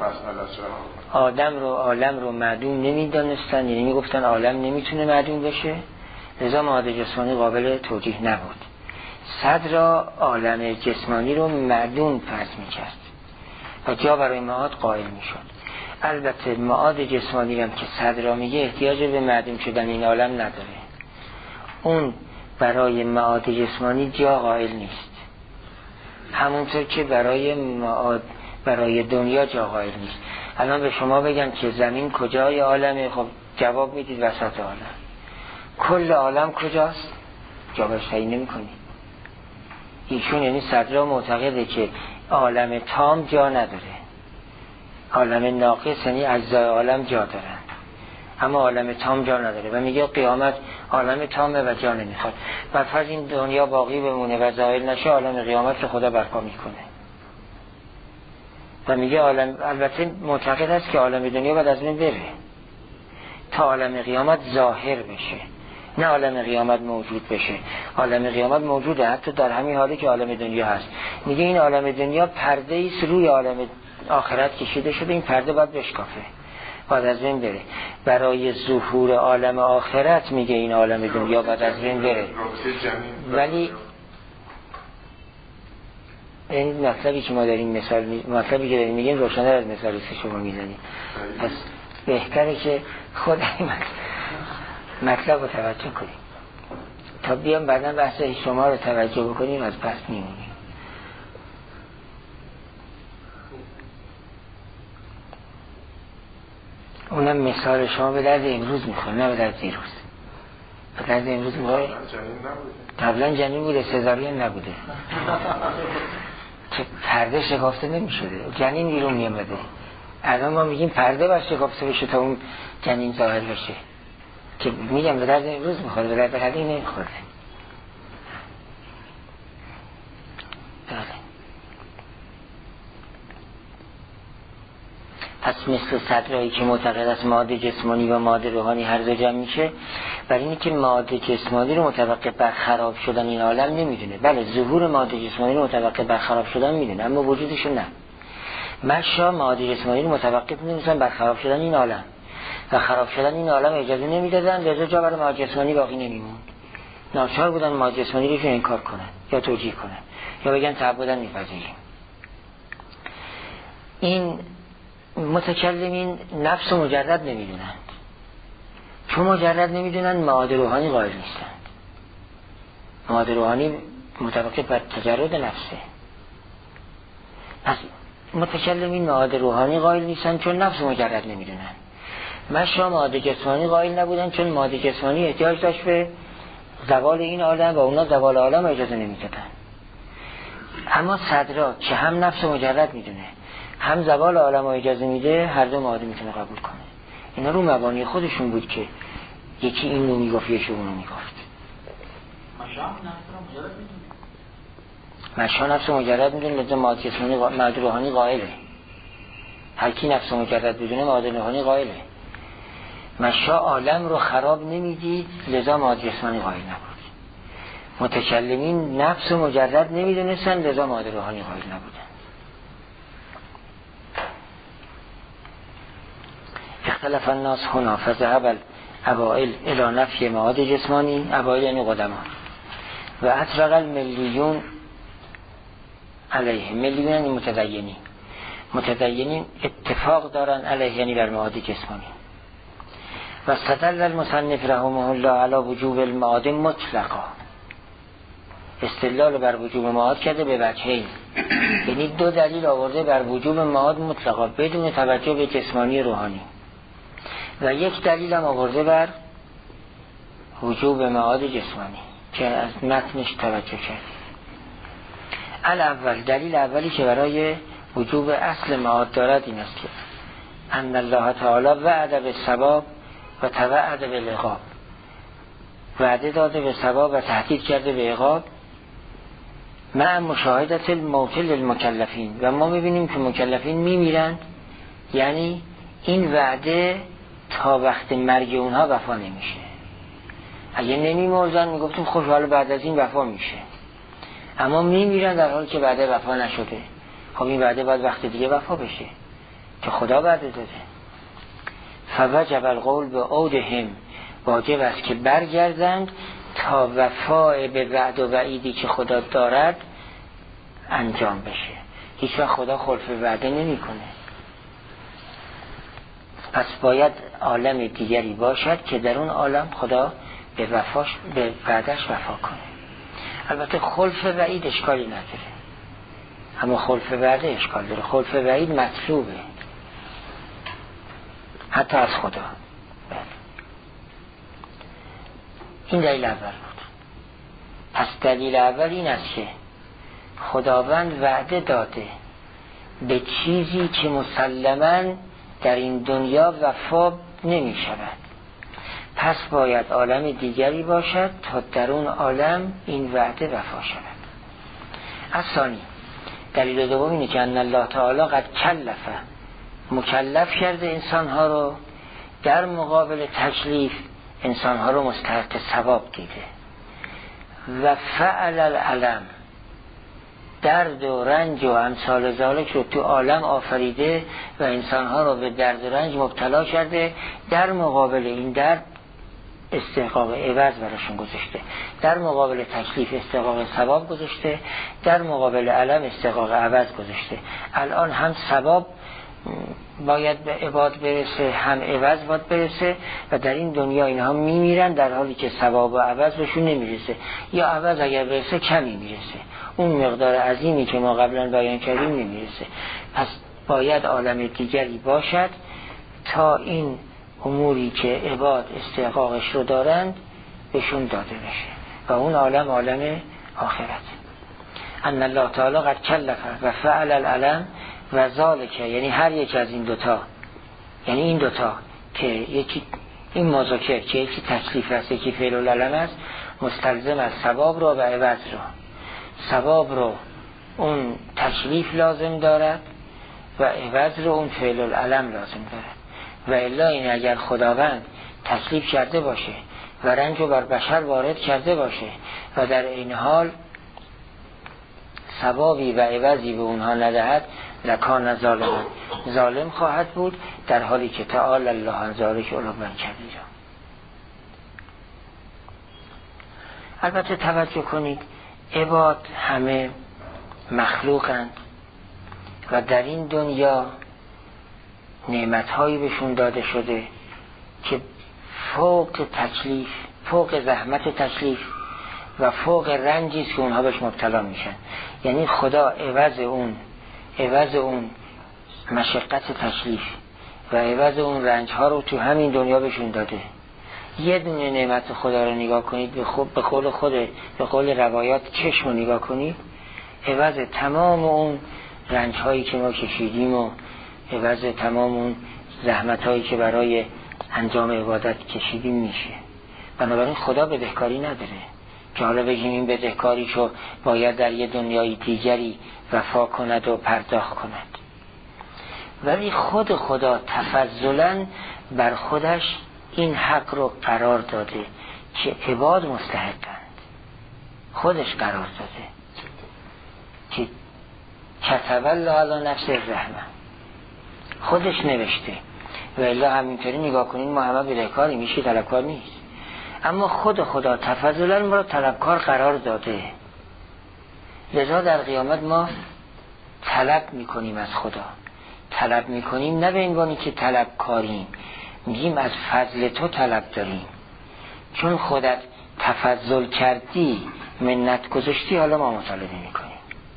عالم رو معلوم نمی دانستن، یعنی میگفتن عالم نمیتونه معلوم بشه، لذا معاد جسمانی قابل توجیه نبود. صدر عالم جسمانی رو معلوم فرض می کرد و جا برای معاد قائل می شد. البته معاد جسمانی هم که صدر میگه احتیاج به معلوم شدن این عالم نداره، اون برای معاد جسمانی جا قائل نیست، همونطور که برای دنیا جا قائل نیست. الان به شما بگم که زمین کجای عالمه، خب جواب میدید وسط عالم. کل عالم کجاست؟ جوابش تعیین نمی‌کنی. ایشون یعنی صدر معتقده که عالم تام جا نداره، عالم ناقص یعنی اجزای عالم جا دارن، اما عالم تام جا نداره و میگه قیامت عالم تامه و جا نمیخواد. بعد فرض این دنیا باقی بمونه و زائل نشه، عالم قیامت رو خدا برپا میکنه و میگه عالم، البته معتقد است که عالم دنیا بعد از این بره تا عالم قیامت ظاهر بشه، نه عالم قیامت موجود بشه. عالم قیامت موجوده حتی در همین حالی که عالم دنیا هست. میگه این عالم دنیا پرده ایست روی عالم آخرت کشیده شده، این پرده باید بشکافه بعد از این بره. برای ظهور عالم آخرت میگه این عالم دنیا بعد از این بره. ولی این مطلبی که ما داریم مطلبی که داریم میگیم روشن‌تر از مثالی که شما میزنید، پس بهتره که خود این مطلب رو توجه کنیم تا بیام بعدا بحث شما رو توجه بکنیم از پس میمونیم. اونم مثال شما به درد امروز میخوره نه به درد دیروز. به درد امروز میخوره. قبلا جنین بوده، سزارین نبوده که پرده شکافته نمیشده، جنین بیرون میامده. الان ما میگیم پرده باید شکافته بشه تا اون جنین ظاهر بشه، که میگم به درد امروز میخوره، به درد قدیم نمیخوره. بله. پس مثل صدرایی که معتقد است ماده جسمانی و ماده روحانی هر دو جمع میشه، برای اینه که ماده جسمانی رو متوقف بر خراب شدن این عالم نمیدونه. بله ظهور ماده جسمانی رو متوقف بر خراب شدن میدونه، اما وجودش نه. مشا ماده جسمانی رو متوقف میدونستن بر خراب شدن این عالم و خراب شدن این عالم اجازه نمیدادن، لذا جا برای ماده جسمانی باقی نمیموند. ناچار بودن ماده جسمانی رو انکار کنن یا توجیه کنن یا بگن تعبداً میپذیریم. این متکلمین نفس مجرد نمیدونند، چون مجرد نمیدونند معاد روحانی قائل نیستند. معاد روحانی متوقف بر تجرد نفسه. پس متکلمین معاد روحانی قائل نیستند چون نفس مجرد نمیدونند. مشا معاد جسمانی قائل نبودند چون معاد جسمانی احتیاج داشت به زوال این عالم و اونا زوال عالم اجازه نمیدادن. اما صدرا که هم نفس مجرد میدونه هم زوال عالم اجازه میده، هر دو معاد میتونه قبول کنه. اینا رو مبانی خودشون بود که یکی این رو میگفت یکی اون رو میگفت. مشا نفس مجرد میدونه، لذا معاد جسمانی معاد روحانی قائله. هر کی نفس مجرد بدونه معادن روحانی قائله. مشا عالم رو خراب نمیدید لذا معاد جسمانی قائل نبود. متکلمین نفس مجرد نمیدونستن لذا معاد روحانی قائل نبودن. اختلف الناس هنا فذهب الاوائل الى نفی معاد جسمانی، اوائل یعنی قدما، و اطرق الملیون علیه. ملیون یعنی متدینین اتفاق دارن علیه یعنی بر معاد جسمانی. و استدل المصنف رحمه الله علی وجوب المعاد مطلقا، استدلال بر وجوب معاد کرده به وجهین، یعنی دو دلیل آورده بر وجوب معاد مطلقا بدون توجه به جسمانی روحانی، و یک دلیل هم آورده بر وجوب معاد جسمانی که از متنش توجه کرد. الاول، دلیل اولی که برای وجوب اصل معاد دارد این است که ان الله تعالی وعده به ثواب و توعده به عقاب، وعده داده به ثواب و تهدید کرده به عقاب، مع مشاهدت الموت للمکلفین، و ما میبینیم که مکلفین میمیرند، یعنی این وعده تا وقت مرگ اونها وفا نمیشه. اگه نمیمردن میگفتیم خب حالا بعد از این وفا میشه، اما میمیرن در حالی که وعده وفا نشده. خب این وعده باید وقت دیگه وفا بشه که خدا وعده داده. فوجب القول به عودهم، واجب است که برگردند تا وفای به وعد و وعیدی که خدا دارد انجام بشه. هیچ وقت خدا خلف وعده نمی کنه. پس باید عالم دیگری باشد که در اون عالم خدا به وعدش وفا کنه. البته خلف وعید اشکالی نداره، اما خلف وعده اشکال داره. خلف وعید مطلوبه حتی از خدا. این دلیل اول بود. پس دلیل اول این است که خداوند وعده داده به چیزی که مسلماً در این دنیا وفا نمی شود، پس باید عالم دیگری باشد تا در اون عالم این وعده وفا شود. الثانی، دلیل دوم اینه که ان الله تعالی قد کلفه، مکلف کرده انسانها رو، در مقابل تکلیف انسانها رو مستحق ثواب دیده. و فعل العلم، درد و رنج و امثال ذالک رو تو عالم آفریده و انسانها رو به درد و رنج مبتلا کرده، در مقابل این درد استحقاق عوض براشون گذاشته، در مقابل تکلیف استحقاق ثواب گذاشته، در مقابل علم استحقاق عوض گذاشته. الان هم ثواب باید به عباد برسه، هم عوض باید برسه، و در این دنیا اینها میمیرن در حالی که ثواب و عوض بهشون نمیرسه، یا عوض اگر برسه کمی میرسه، اون مقدار عظیمی که ما قبلا بیان کردیم نمیرسه. پس باید عالم دیگری باشد تا این اموری که عباد استحقاقش رو دارند بهشون داده بشه، و اون عالم عالم آخرت. ان الله تعالی قد کلف و فعل العلم و ذالک، یعنی هر یک از این دوتا، یعنی این دوتا که یکی این مذاکره که یکی تکلیف است یکی فعل العلم است، مستلزم از ثواب رو و عوض رو. ثواب رو اون تکلیف لازم دارد و عوض رو اون فعل العلم لازم دارد. و الا این اگر خداوند تکلیف کرده باشه و رنج رو بر بشر وارد کرده باشه و در این حال ثوابی و عوضی به اونها ندهد، لکان ظالم خواهد بود، در حالی که تعالی الله عن ذلک علوا کبیرا. البته توجه کنید، عباد همه مخلوقند و در این دنیا نعمت‌هایی بهشون داده شده که فوق تکلیف، فوق زحمت تکلیف و فوق رنجی است که اونها بهش مبتلا میشن. یعنی خدا عوض اون مشقت تکلیف و عوض اون رنج‌ها رو تو همین دنیا بهشون داده. یه دونه نعمت خدا رو نگاه کنید، به قول روایات چشم رو نگاه کنید، عوض تمام اون رنج‌هایی که ما کشیدیم و عوض تمام اون زحمت‌هایی که برای انجام عبادت کشیدیم میشه. بنابراین خدا بدهکاری نداره که حالا بگیم این بدهکاری رو باید در یه دنیای دیگری وفا کند و پرداخت کند. ولی خود خدا تفضلا بر خودش این حق رو قرار داده که عباد مستحقند. خودش قرار داده که کتب الله علی نفسه الرحمه، خودش نوشته. و الا همینطوری نگاه کنین ما همه بدهکاری میشه، طلبکار نیست. اما خود خدا تفضلا ما رو طلبکار قرار داده. لذا در قیامت ما طلب میکنیم از خدا، طلب میکنیم نه به عنوانی که طلبکاریم، میگیم از فضل تو طلب داریم، چون خودت تفضل کردی منت گذاشتی، حالا ما مطالبه میکنیم.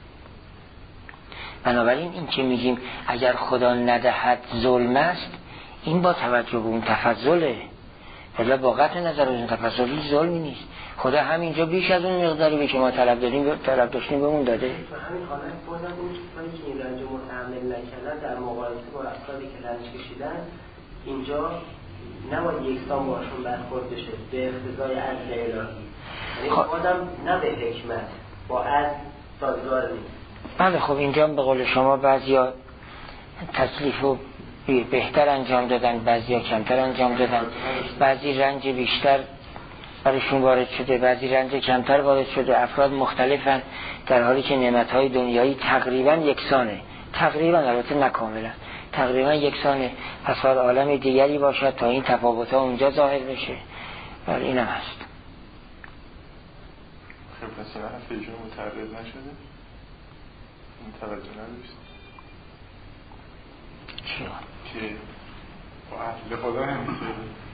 بنابراین این که میگیم اگر خدا ندهد ظلم است، این با توجه به اون تفضله، ولی با قطع نظر از اون تفضل هیچ ظلمی نیست. خدا همینجا بیش از اون مقداری که ما طلب داشتیم به اون داده. همین حالت بازم اون چیزایی که این رنج متحمل نکردن در مقایسه با افرادی که رنج کشیدن، اینجا نباید یکسان باشون برخورد بشه به اقتضای عدل الهی. یعنی بازم نه به حکمت، با عدل سازگار نیست. بله خب اینجا به قول شما بعضیا تکلیف رو بهتر انجام دادن، بعضیا کمتر انجام دادن، بعضی رنج بیشتر برشون وارد شده، بعضی رنج کمتر وارد شده. افراد مختلفن در حالی که نعمتهای دنیایی تقریبا یکسانه، تقریبا البته نه کاملا، تقریبا یکسانه. پس باید عالم دیگری باشد تا این تفاوت‌ها اونجا ظاهر بشه. بله اینم هست. خب پس این حرف ایشون متعرض نشده؟ این توجه نداشت؟ چیه؟ که با اهل خدا نمیشه.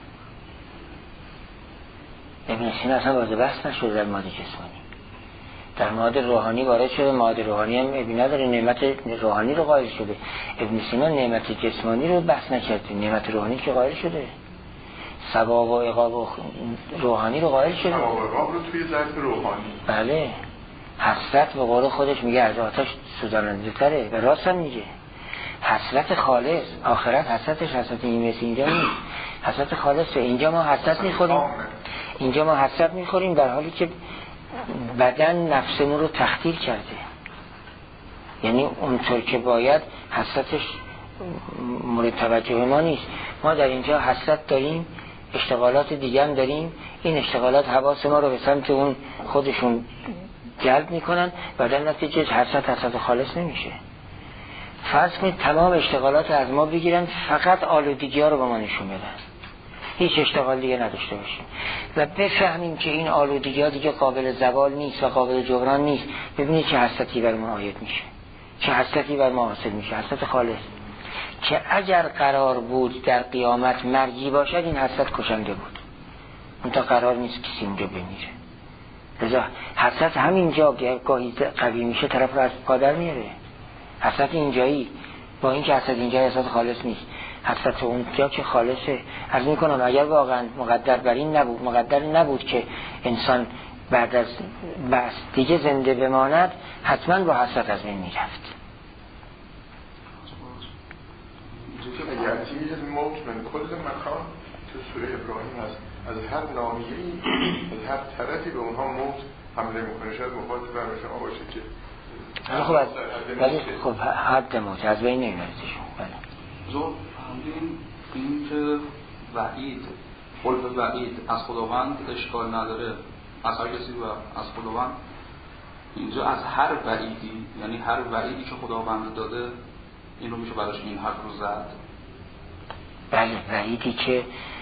ابن سینا اصلا وارد بحث نشده در ماده جسمانی، در ماده روحانی وارد شده. ماده روحانی هم ابن نداره، نعمت روحانی رو قائل شده. ابن سینا نعمت جسمانی رو بحث نکرده، نعمت روحانی که قائل شده، ثواب و عقاب و روحانی رو قائل شده. ثواب و عقاب رو توی ظرف روحانی. بله حسرت به قول خودش میگه از آتش سوزاننده تره، و راست هم میگه. حسرت خالص، آخرت حسرتش حسرت این مثل اینجا نیست، حسرت خالصه. اینجا ما حسرت میخوریم، اینجا ما حسرت میخوریم در حالی که بدن نفسمون رو تخدیر کرده. یعنی اونطور که باید حسرتش مورد توجه ما نیست. ما در اینجا حسرت داریم، اشتغالات دیگه هم داریم، این اشتغالات حواس ما رو به سمت اون خودشون جلب میکنن و در نتیجه حسرت خالص نمیشه. فرض کنید تمام اشتغالات از ما بگیرن، فقط آلودگی ها رو به ما نشون بدن، هیچ اشتغال دیگه نداشته باشیم و بفهمیم که این آلودگی ها دیگه قابل زوال نیست و قابل جبران نیست. ببینید چه حسرتی بر ما عاید میشه، چه حسرتی بر ما حاصل میشه، حسرت خالص که اگر قرار بود در قیامت مرگی باشد این حسرت کشنده بود. اون تا قرار نیست کسی اونجا بمیره. لذا حسرت همینجا گاهی قوی میشه، طرف رو از پادر میاره. حسرت اینجایی با این که حسرت اینجایی حسرت خالص نیست، حسرت اونجا که خالصه. عرض میکنم اگر واقعا مقدر بر این نبود، مقدر نبود که انسان بعد از بعث دیگه زنده بماند، حتما با حسرت از بین میرفت. یعنی الموت من کل مکان تو سوره ابراهیم هست، از هر ناحیه‌ای از هر طرفی به اونها موت حمله میکنه. شاید مخاطب برای شما باشه که خب ولی خب حد موت از بین نمیرسیشون. بله زور همین این که وعید خلف وعید از خداوند اشکال نداره از هر کسی و از خداوند، اینجا از هر وعیدی، یعنی هر وعیدی که خداوند داده این رو میشه براش این حق رو زد. بله وعیدی که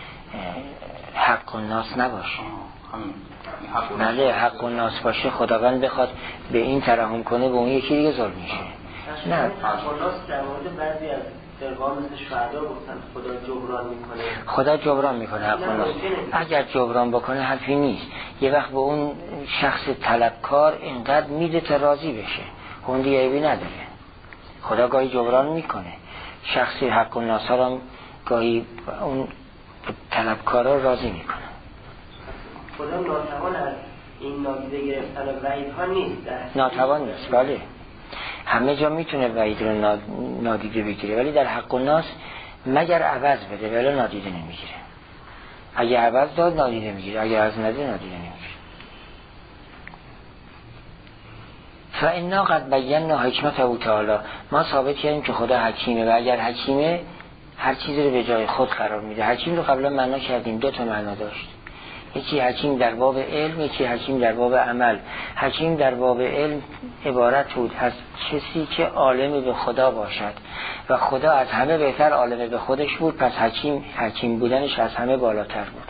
حق الناس نباشه. بله حق الناس باشه، خداوند بخواد به این ترحم کنه به اون یکی دیگه ظلم میشه. نه حق الناس در مورد بعضی از فرقان مثل شهدا گفتن خدا جبران میکنه. خدا جبران میکنه حق الناس. اگر جبران بکنه حرفی نیست. یه وقت به اون شخص طلبکار اینقدر میده تا راضی بشه، اون دیگه عیبی نداره. خدا گاهی جبران میکنه، شخصی حق الناس ها رو گاهی اون طلبکارا راضی میکنه. خدا ناتوان از این نادیده گرفتن وعیدها نیست. ناتوان نیست، بله همه جا میتونه وعید رو نادیده بگیره، ولی در حق الناس مگر عوض بده ولی نادیده نمیگیره. اگه عوض داد نادیده میگیره، اگه عوض نده نادیده نمیگیره. فإنا قد بینا حکمته تعالی، ما ثابت کردیم که خدا حکیمه و اگر حکیمه هر چیزی رو به جای خود قرار میده. حکیم رو قبلا معنا کردیم، 2 تا معنا داشت، یکی حکیم در باب علم، یکی حکیم در باب عمل. حکیم در باب علم عبارت بود از کسی که عالم به خدا باشد و خدا از همه بهتر عالم به خودش بود، پس حکیم بودنش از همه بالاتر بود.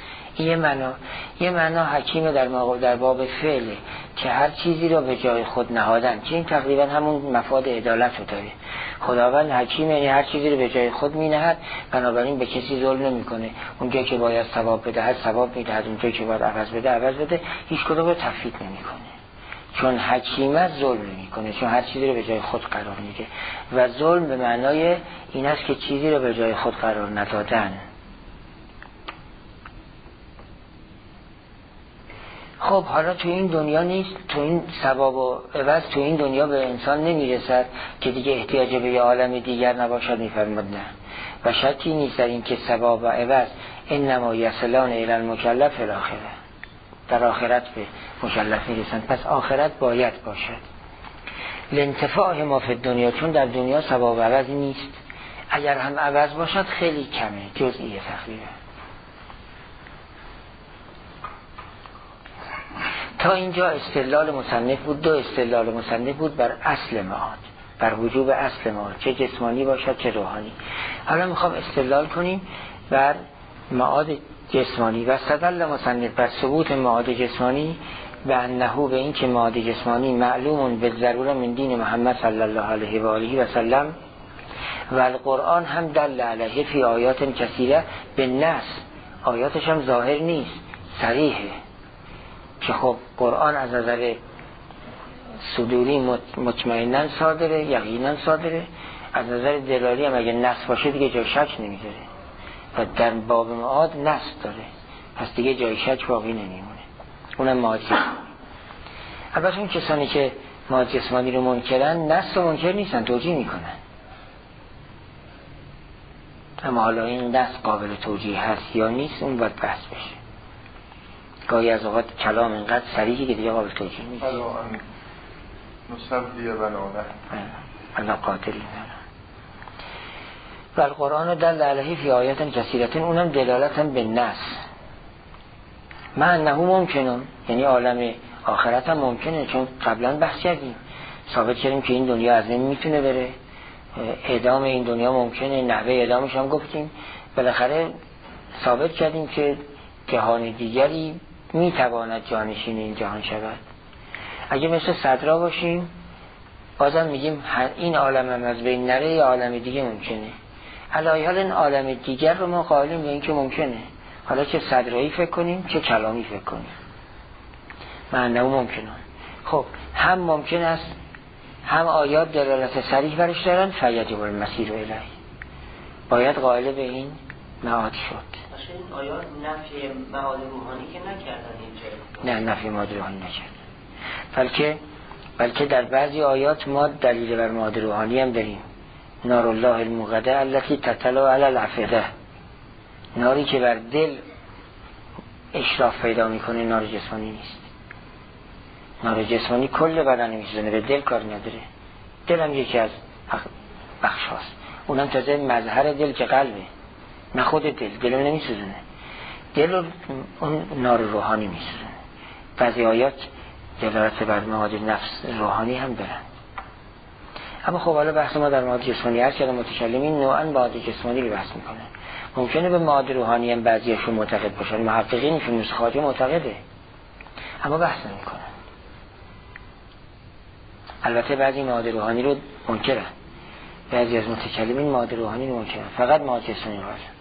یه معنا حکیم در باب فعله که هر چیزی رو به جای خود نهادن، که این تقریبا همون مفاد عدالت رو داره. خداوند حکیم یعنی هر چیزی رو به جای خود می‌نهد، بنابراین به کسی ظلم نمی‌کنه. اونجا که باید ثواب بدهد ثواب می‌دهد، اونجا که باید عوض بده، هیچ کدوم رو تفریط نمی‌کنه. چون حکیمت ظلم نمی‌کنه، چون هر چیزی رو به جای خود قرار میده و ظلم به معنای این است که چیزی رو به جای خود قرار ندادن. خب حالا تو این دنیا نیست، تو این ثواب و عوض تو این دنیا به انسان نمیرسد که دیگه احتیاج به یه عالم دیگر نباشد. میفرماد نه، و شکی نیست در این که ثواب و عوض انما یصلان الی المکلف الاخره، در آخرت به مکلف میرسند. پس آخرت باید باشد لانتفاع ما فی دنیا، چون در دنیا ثواب و عوضی نیست. اگر هم عوض باشد خیلی کمه، جزئیه تقریبا. تا اینجا استدلال مصنف بود. 2 استدلال مصنف بود بر اصل معاد، بر وجوب اصل معاد، چه جسمانی باشد چه روحانی. حالا میخوام استدلال کنیم بر معاد جسمانی. و استدل مصنف بر ثبوت معاد جسمانی به انه، به این که معاد جسمانی معلوم به ضروره من دین محمد صلی الله علیه و آله و سلم و القرآن هم دل علیه فی آیات کثیره به نص. آیاتش هم ظاهر نیست، صریحه، که خب قرآن از نظر صدوری مطمئناً صادره، یقیناً صادره. از نظر دلالی هم اگه نص باشه دیگه جای شک نمیذاره و در باب معاد نص داره، پس دیگه جای شک باقی نمیمونه. اونم معاد جسمانی. البته اون کسانی که معاد جسمانی رو منکرن نص رو منکر نیستن، توجیه میکنن. اما حالا این نص قابل توجیه هست یا نیست اون باید بحث بشه. گاهی از اوقات کلام اینقدر صریحی که دیگه قابل توجیه نیست. نصبی و نانه الله قادری. و القرآن دل علیه فی آیات کثیرة، اونم دلالتن به نص. مع انه ممکنون، یعنی عالم آخرت هم ممکنه، چون قبلا بحث کردیم، ثابت کردیم که این دنیا از این میتونه بره، اعدام این دنیا ممکنه، نحوه اعدامش هم گفتیم. بالاخره ثابت کردیم که جهان دیگری میتواند جانشین این جهان شود. اگه مثل صدرا باشیم بازم میگیم این عالم هم از بین نره، یا عالم دیگه ممکنه. علی حال این عالم دیگر رو ما قائلیم به این که ممکنه، حالا چه صدرایی فکر کنیم چه کلامی فکر کنیم، معنی ممکنه. خب هم ممکن است، هم آیات دلالت صریح برش دارن، فیجب المسیر الیه، باید قائل به این معاد شد. این آیات نفی معاد روحانی که نکردن اینجا؟ نه، نفی معاد روحانی نکردن، بلکه در بعضی آیات ما دلیل بر معاد روحانی هم داریم. نار الله الموقده التي تطلع علی الافئده، ناری که بر دل اشراف پیدا میکنه، نار جسمانی نیست. نار جسمانی کل بدن میسوزنه، به دل کار نداره. دل هم یکی از بخش هاست، اونم تازه مظهر دل که قلبه، نه خود دل رو نمیسوزنه، دل رو اون نار روحانی میسوزنه. بعضی آیات دلالت بر معاد نفس روحانی هم دارن. اما خب حالا بحث ما در معاد جسمانی هست که متکلمین نوعاً معاد جسمانی رو بحث میکنن. ممکنه به معاد روحانی هم بعضیشون معتقد باشن، محققینشون نسخاتی معتقده، اما بحث نمیکنن. البته بعضی معاد روحانی رو منکرن، بعضی از متکلمین معاد روحانی رو منکرن، فقط معاد جسمانی رو بحثن.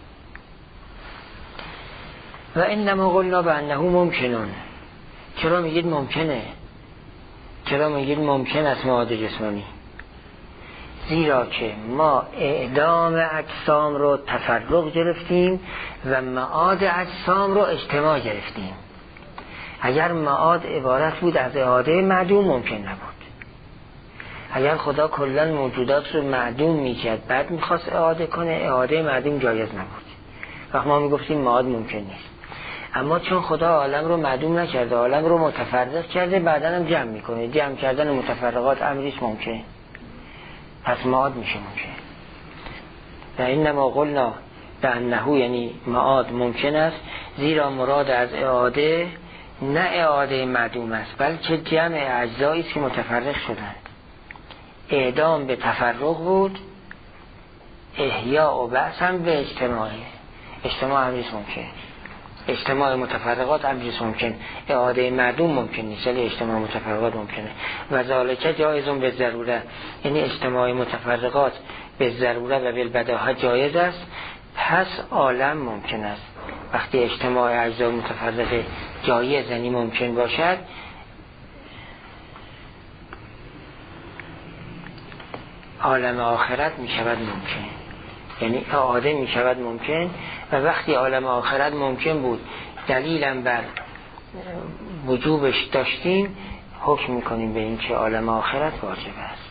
و انما قلنا بانه ممکنون. چرا میگید ممکنه؟ چرا میگید ممکن است معاد جسمانی؟ زیرا که ما اعدام اجسام رو تفرق گرفتیم و معاد اجسام رو اجتماع گرفتیم. اگر معاد عبارت بود از اعاده معدوم ممکن نبود. اگر خدا کلا موجودات رو معدوم میکرد بعد میخواست اعاده کنه، اعاده معدوم جایز نبود. وقت ما میگفتیم معاد ممکن نیست. اما چون خدا عالم رو معدوم نکرده، عالم رو متفرق کرده، بعدا هم جمع میکنه. جمع کردن متفرقات امریست ممکن، پس معاد میشه ممکن. و اینما قلنا به انه، یعنی معاد ممکن است، زیرا مراد از اعاده نه اعاده معدوم است، بلکه جمع اجزایی است که متفرق شدند. اعدام به تفرق بود، احیاء و بعث هم به اجتماعه. اجتماع امریست ممکن، اجتماع متفرقات امریست ممکن، اعاده معدوم ممکن نیست، ولی اجتماع متفرقات ممکنه. و ذالک جایزون به ضروره، یعنی اجتماع متفرقات به ضروره و بالبداهه جایز است، پس عالم ممکن است. وقتی اجتماع اجزا متفرقه جایز یعنی ممکن باشد، عالم آخرت می شود ممکن، یعنی اعاده می شود ممکن. و وقتی عالم آخرت ممکن بود، دلیلم بر وجوبش داشتیم، حکم می کنیم به این که عالم آخرت واجب است.